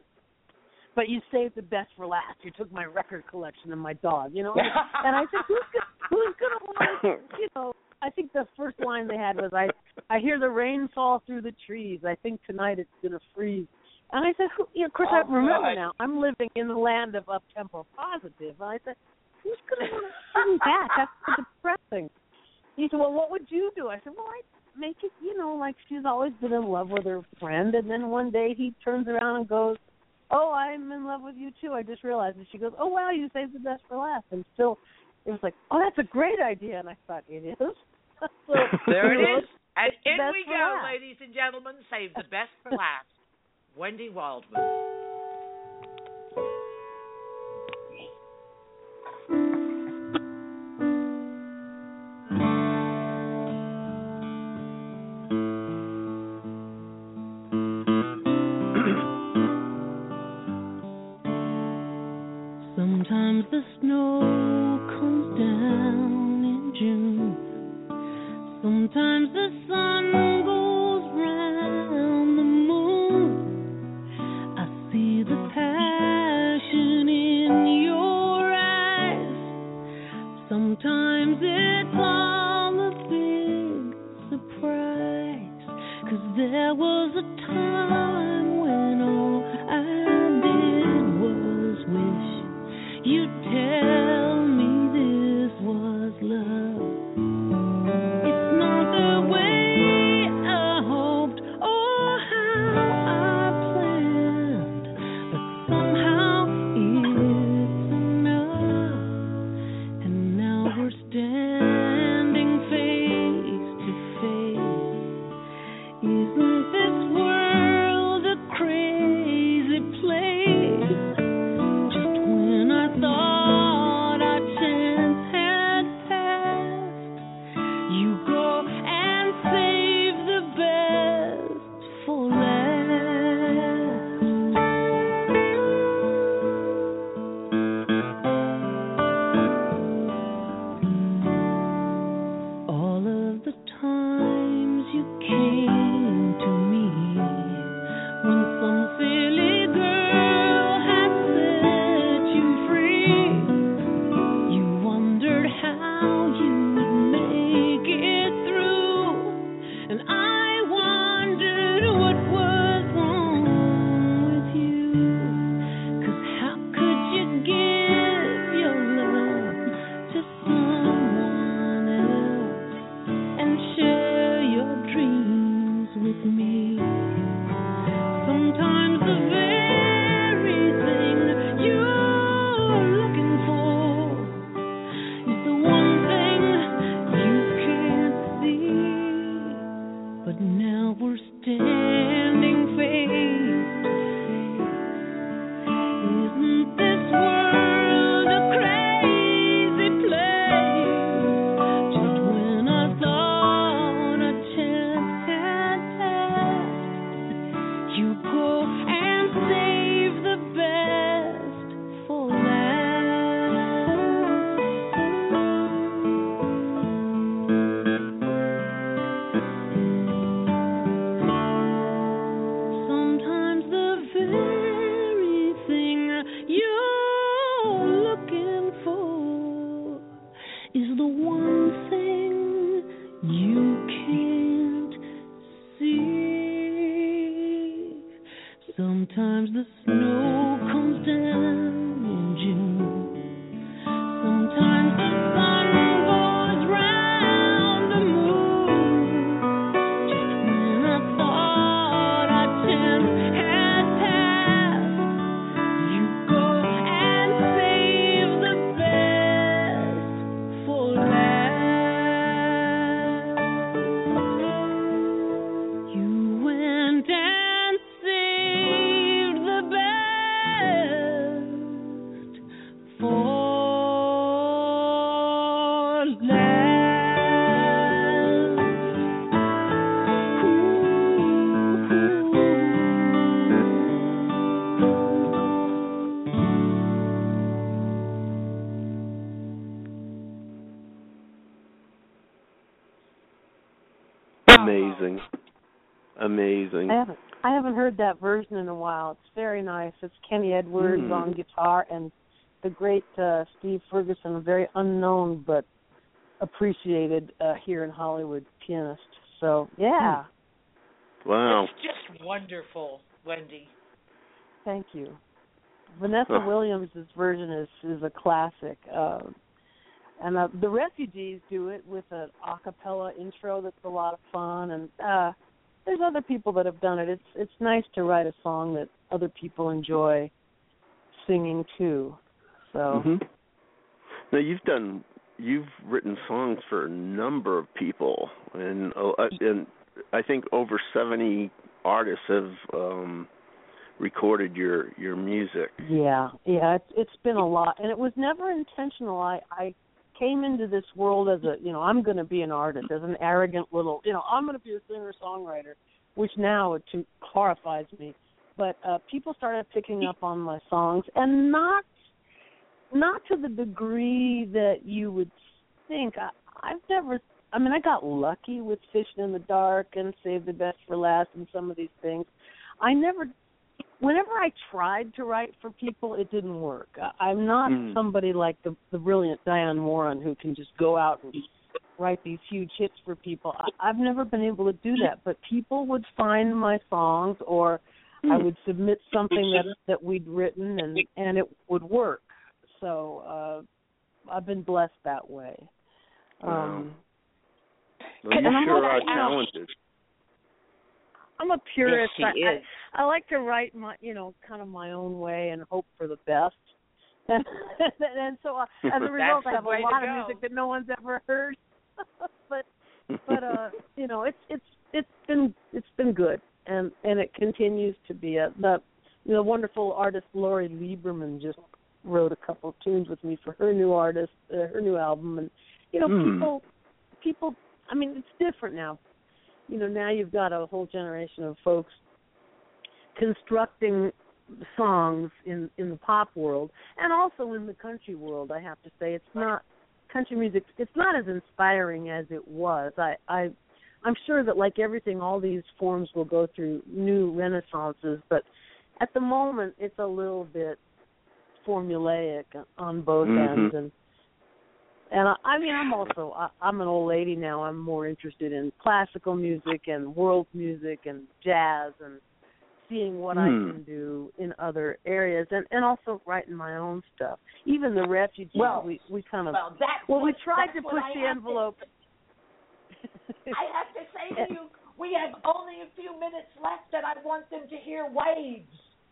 but you saved the best for last. You took my record collection and my dog, you know. And I said, who's gonna, who's gonna want, you know, I think the first line they had was, I I hear the rain fall through the trees. I think tonight it's going to freeze. And I said, who, you know, of course, oh, I remember God. Now, I'm living in the land of up-tempo positive. And I said, who's going to want to sing that? That's so depressing. He said, well, what would you do? I said, well, I'd make it, you know, like she's always been in love with her friend. And then one day he turns around and goes, oh, I'm in love with you too. I just realized. And she goes, oh, wow, you saved the best for last. And still, it was like, oh, that's a great idea. And I thought, it is. So, there it you know, is. And in best we for go, last. ladies and gentlemen. Save the best for last. Wendy Waldman. Sometimes the snow comes down in June. Sometimes the sun goes round the moon. I see the passion in your eyes. Sometimes it's all a big surprise. 'Cause there was a time when all I did was wish you tell me this was love. It's not the way I hoped or how I planned, but somehow it's enough. And now we're standing face to face. Isn't this world a crazy place? Just when I thought our chance had passed, you go and save the best for last. All of the times you came to me when some silly girl had set you free. You wondered how you'd make it through, and I wondered what was wrong with you. 'Cause how could you give your love to someone else and share your dreams with me? Sometimes the very thing you're looking for is the one thing you can't see. But now we're standing face to face. Isn't this world a crazy place? Just when I thought a chance had passed, you go and save the best for last. Sometimes the very thing you're looking for is the one thing you can't see. Sometimes the snow comes down in June. Sometimes the sun goes round the moon. Just when I thought our chance had passed, you go and save the best for last. You went and saved the best for Amazing. Amazing. I haven't I haven't heard that version in a while. It's very nice. It's Kenny Edwards Mm. on guitar and the great uh, Steve Ferguson, a very unknown but appreciated uh, here in Hollywood pianist. So yeah, Wow. It's just wonderful, Wendy. thank you. Vanessa Oh. Williams' version is is a classic, uh, and uh, the Refugees do it with an a cappella intro that's a lot of fun, and uh, there's other people that have done it. It's it's nice to write a song that other people enjoy singing too. So mm-hmm. Now you've done you've written songs for a number of people, and uh, and I think over seventy artists have um, recorded your your music. Yeah, yeah, it's it's been a lot, and it was never intentional. I I came into this world as a, you know, I'm going to be an artist, as an arrogant little, you know, I'm going to be a singer-songwriter, which now it too horrifies me. But uh, people started picking up on my songs, and not not to the degree that you would think. I, I've never, I mean, I got lucky with Fishing in the Dark and Save the Best for Last and some of these things. I never, whenever I tried to write for people, it didn't work. I, I'm not mm. somebody like the, the brilliant Diane Warren who can just go out and write these huge hits for people. I, I've never been able to do that, but people would find my songs, or I would submit something that that we'd written, and, and it would work. So uh, I've been blessed that way. Um, well, you sure are talented. I'm a purist. Yes, she I, is. I, I like to write my, you know, kind of my own way and hope for the best. And, and so uh, as a result, I have a lot of music that no one's ever heard. but but uh, you know, it's it's it's been it's been good, and and it continues to be. A, the you know, wonderful artist Lori Lieberman just wrote a couple of tunes with me for her new artist, uh, her new album, and you know, mm. people people. I mean, it's different now. You know, now you've got a whole generation of folks constructing songs in, in the pop world, and also in the country world, I have to say. It's not, country music, it's not as inspiring as it was. I, I, I'm sure that, like everything, all these forms will go through new renaissances, but at the moment, it's a little bit formulaic on both mm-hmm. ends, and And I, I mean, I'm also, I, I'm an old lady now. I'm more interested in classical music and world music and jazz and seeing what mm. I can do in other areas, and, and also writing my own stuff. Even the refugees, well, we, we kind of, well, that's well we what, tried to what push I the envelope. To, I have to say to you, we have only a few minutes left, and I want them to hear Waves.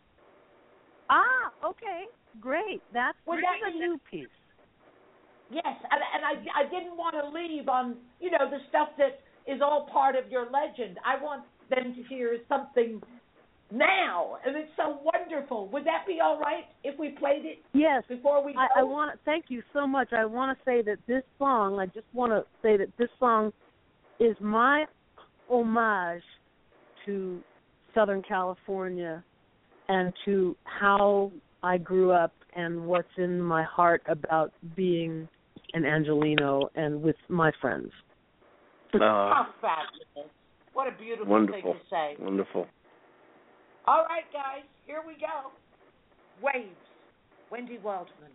Ah, okay, great. That's Would this that is a be, new piece. Yes, and, and I, I didn't want to leave on, you know, the stuff that is all part of your legend. I want them to hear something now, and it's so wonderful. Would that be all right if we played it? Yes. Before we go? I, I want to thank you so much. I want to say that this song, I just want to say that this song is my homage to Southern California and to how I grew up and what's in my heart about being an Angelino and with my friends. Uh, How fabulous. What a beautiful wonderful. thing to say. Wonderful. All right, guys, here we go. Waves, Wendy Waldman.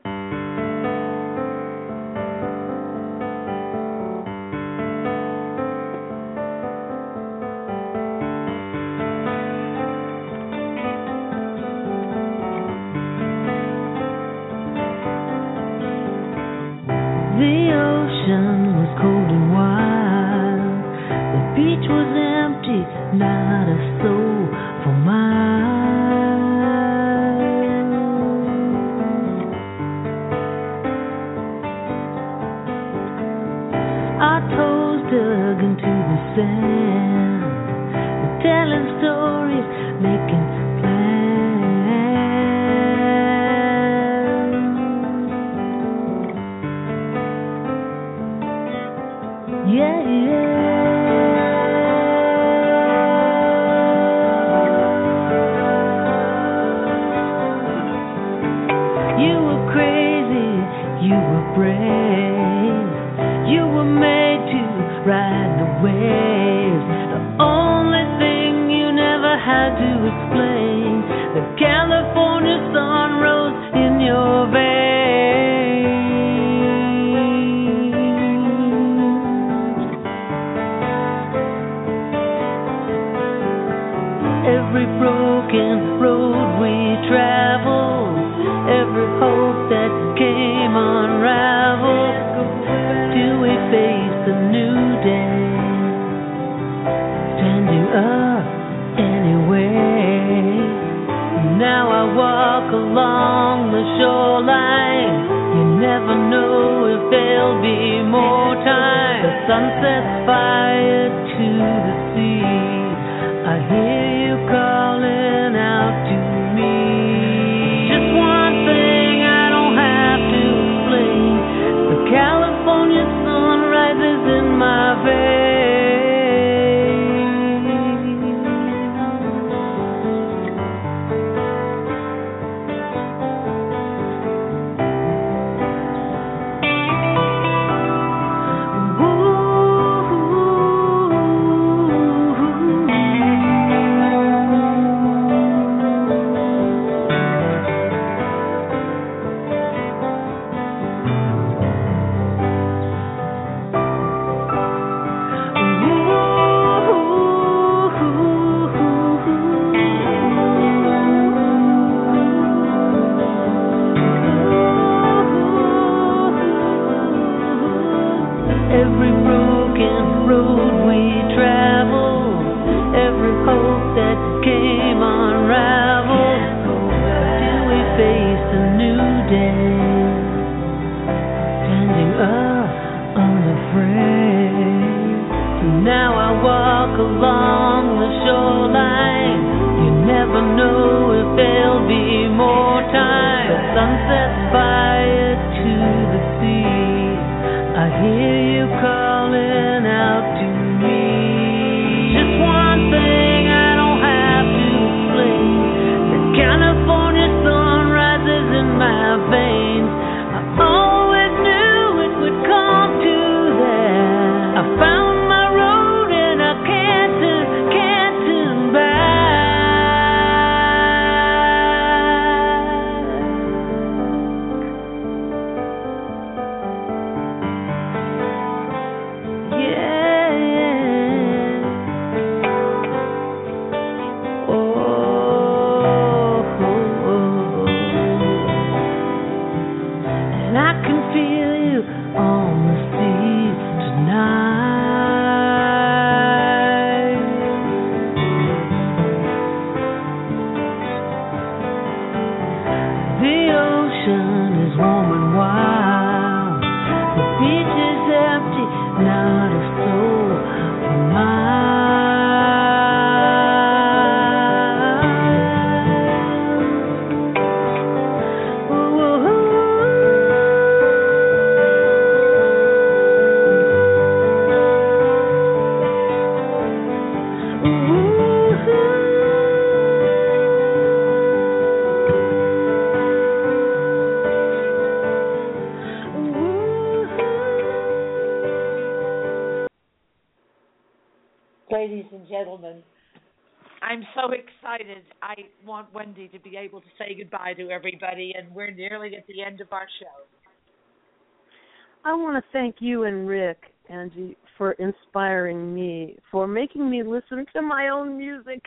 The ocean was cold and wild. The beach was empty, not a soul for miles. Our toes dug into the sand, we're telling stories, making yeah, yeah. You were crazy, you were brave, you were made to ride the waves. The only thing you never had to explain, the California sun rose in your veins. Every broken road we traveled, every hope that came unraveled, till we faced sun sets fire to the sea. I hear you calling out to me. Just one thing I don't have to explain. The California sun rises in my veins. Every broken road we travel, every hope that came unraveled, till we face a new day, standing up unafraid. Now I walk along the shoreline. You never know if there'll be more time. The sun sets fire to the sea. I hear you calling out to me. Just one thing I don't have to explain. The California sun rises in my veins. I always knew it would come to that. I found my road and I can't turn, can't turn back. Ladies and gentlemen, I'm so excited. I want Wendy to be able to say goodbye to everybody, and we're nearly at the end of our show. I want to thank you and Rick, Angie, for inspiring me, for making me listen to my own music.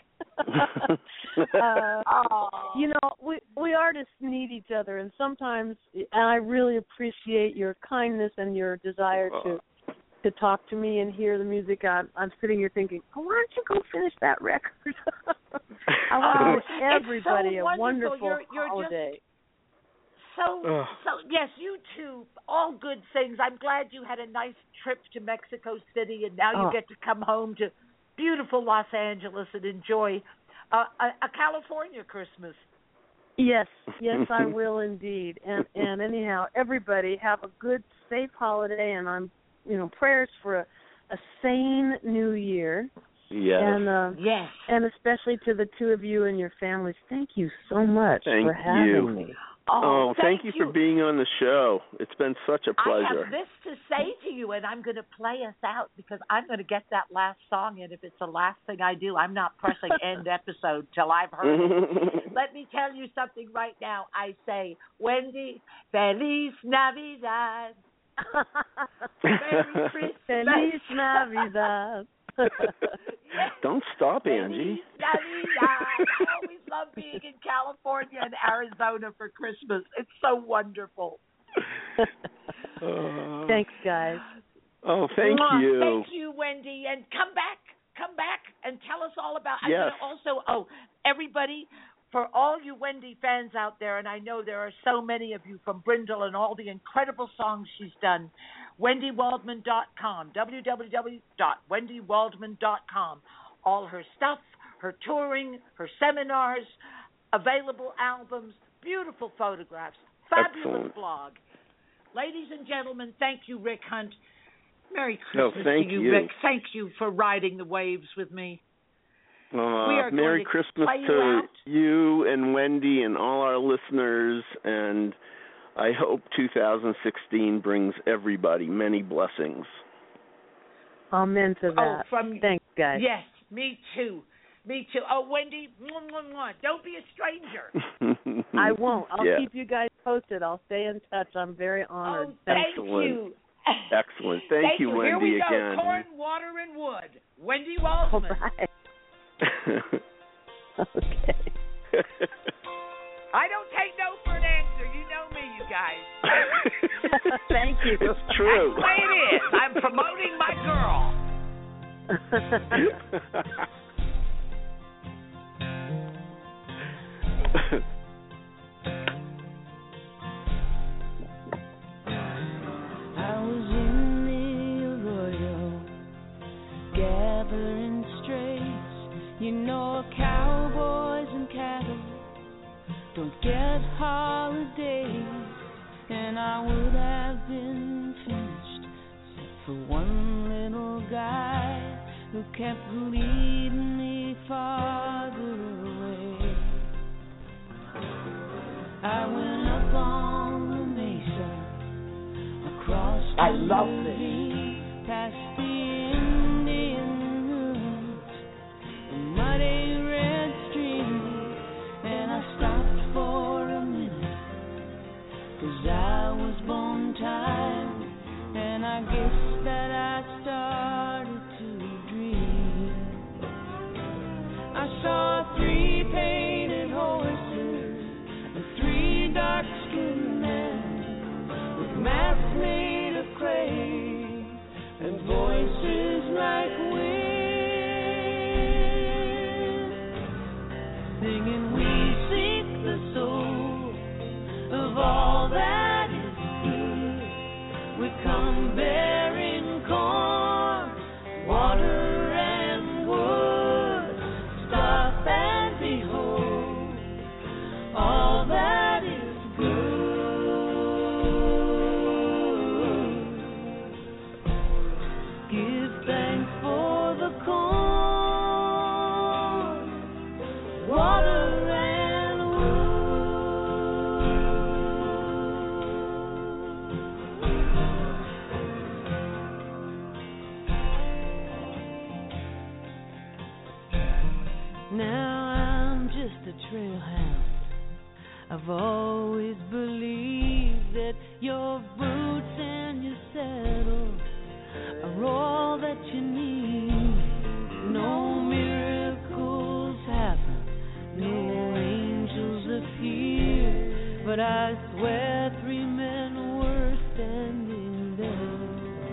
uh, you know, we we artists need each other, and sometimes, and I really appreciate your kindness and your desire to to talk to me and hear the music. I'm, I'm sitting here thinking, oh, why don't you go finish that record? I want to wish everybody so a wonderful you're, you're holiday. Just so, so yes, you too, all good things. I'm glad you had a nice trip to Mexico City, and now you Oh. get to come home to beautiful Los Angeles and enjoy uh, a, a California Christmas. Yes, yes, I will indeed. And and anyhow, everybody have a good, safe holiday, and I'm, you know, prayers for a, a sane New Year. Yes. And uh, Yes. and especially to the two of you and your families, thank you so much Thank for having you. me. Oh, Oh, thank, thank you you for being on the show. It's been such a I pleasure. have this to say to you, and I'm going to play us out because I'm going to get that last song in. If it's the last thing I do, I'm not pressing end episode till I've heard it. Let me tell you something right now. I say, Wendy, Feliz Navidad. Merry Christmas. Feliz Navidad. Don't stop, Feliz Angie. Navidad. I always love being in California and Arizona for Christmas. It's so wonderful. Uh, Thanks, guys. Oh, thank Mwah. you. Thank you, Wendy. And come back. Come back and tell us all about. I'm Yes. gonna also, oh, everybody, for all you Wendy fans out there, and I know there are so many of you from Brindle and all the incredible songs she's done, wendy waldman dot com, w w w dot wendy waldman dot com. All her stuff, her touring, her seminars, available albums, beautiful photographs, fabulous Excellent. blog. Ladies and gentlemen, thank you, Rick Hunt. Merry No, Christmas thank to you, you. Rick. Thank you for riding the waves with me. Uh, We are Merry going to Christmas play you to out. you and Wendy and all our listeners, and I hope two thousand sixteen brings everybody many blessings. Amen to Oh, that. from Thanks, guys. Yes, me too. Me too. Oh, Wendy, mwah, mwah, mwah. Don't be a stranger. I won't. I'll Yeah. keep you guys posted. I'll stay in touch. I'm very honored. Oh, thank Excellent. you. Excellent. Thank, Thank you, you. Wendy, Here we go. again. Corn, water, and wood. Wendy All Waldman. right. Okay. I don't take no for an answer. You know me, you guys. Thank you. It's true. That's the way it is. I'm promoting my girl. I was in the arroyo, gathering strays. You know, cowboys and cattle don't get holidays, and I would have been finished except for one little guy who kept leading me farther away. I went up on the mesa, across the I love this. ravine, past the Indian woods, the muddy red stream, and I stopped for a minute, 'cause I was bone tired, and I guess that I started to dream. I saw three painted horses and three dark-skinned men with masks made of clay and voices like wind, singing, "We seek the soul of all that is good. We come bearing corn, water, and wood. Stop and behold all that is good. Give thanks for the corn, water, and wood. Now I'm just a trailhound. I've always believed that your boots and your saddle are all that you need. No miracles happen, no angels appear, but I swear three men were standing there.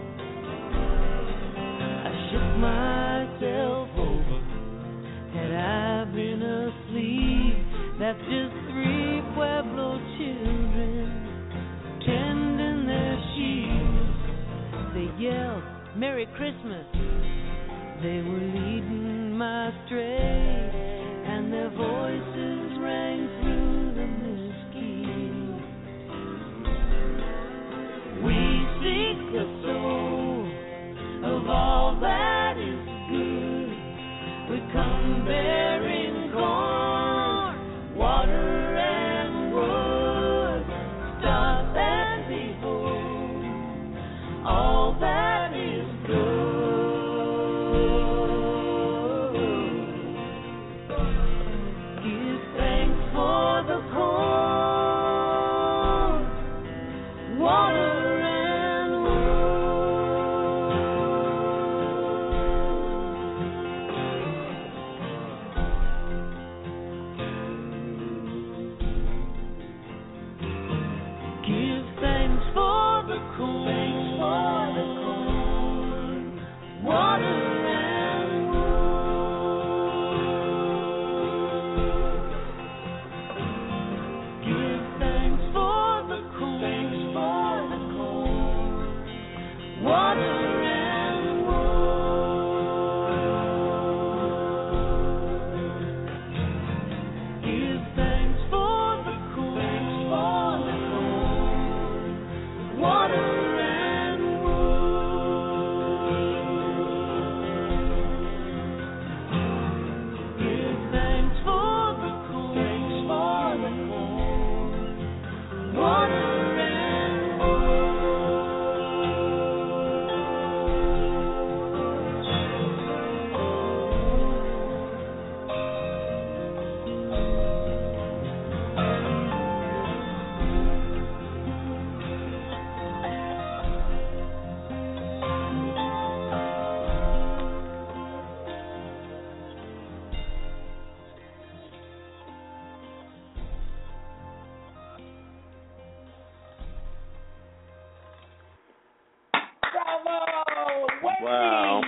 I shook myself over. Had I been asleep? That's just three Pueblo children tending their sheep. They yelled, "Merry Christmas." They were leading my stray, and their voices rang through the mesquite. We seek the soul of all that is good. We come bearing corn, water, and wood. Stop and behold all that is good. Give thanks for the corn, water, and wood. Give thanks for the corn, water, and wood. Wow.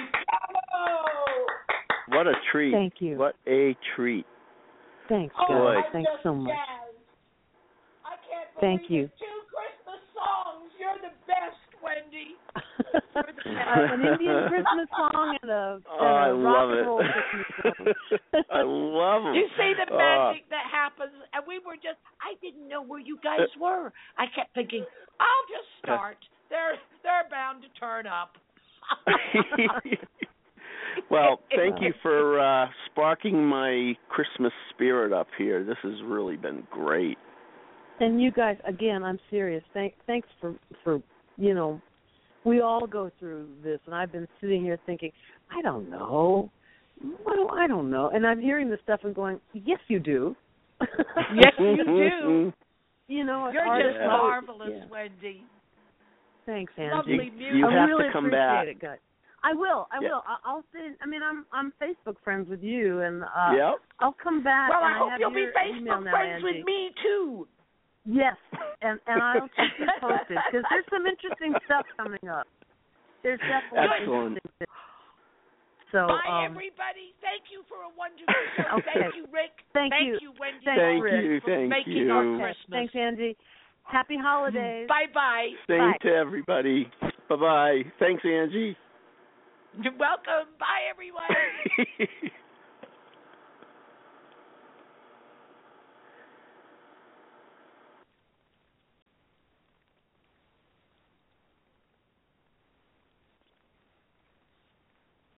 What a treat. Thank you. What a treat. Thanks, Oh, guys. Boy. Thanks so much. I can't believe Thank you. it. Two Christmas songs. You're the best, Wendy. You're the best. Uh, an Indian Christmas song and a, Oh, and a I rock love and it. roll Christmas song. I love them. You see the Oh. magic that happens, and we were just, I didn't know where you guys were. I kept thinking, I'll just start. They're they're bound to turn up. Well, thank you for uh, sparking my Christmas spirit up here. This has really been great. And you guys, again, I'm serious. Thank, thanks for, for, you know, we all go through this, and I've been sitting here thinking, I don't know. What do I don't know? And I'm hearing this stuff and going, yes, you do. Yes, you do. You know, You're artists just always- marvelous, yeah. Wendy. Thanks, Angie. Lovely You, music. you I have really to come appreciate back. it, guys. I will. I Yeah. will. I- I'll send. I mean, I'm I'm Facebook friends with you, and uh, Yep. I'll come back. Well, and I hope have you'll be your email Facebook now, friends Angie. with me, too. Yes, and and I'll keep you posted because there's some interesting stuff coming up. There's definitely Excellent. interesting things. So, Bye, um, everybody. Thank you for a wonderful show. Okay. Thank you, Rick. Thank you. Wendy. Thank Thank Rick. you. for Thank making you. our okay. Christmas. Thanks, Angie. Happy holidays. Bye-bye. Same Bye. to everybody. Bye-bye. Thanks, Angie. You're welcome. Bye, everyone.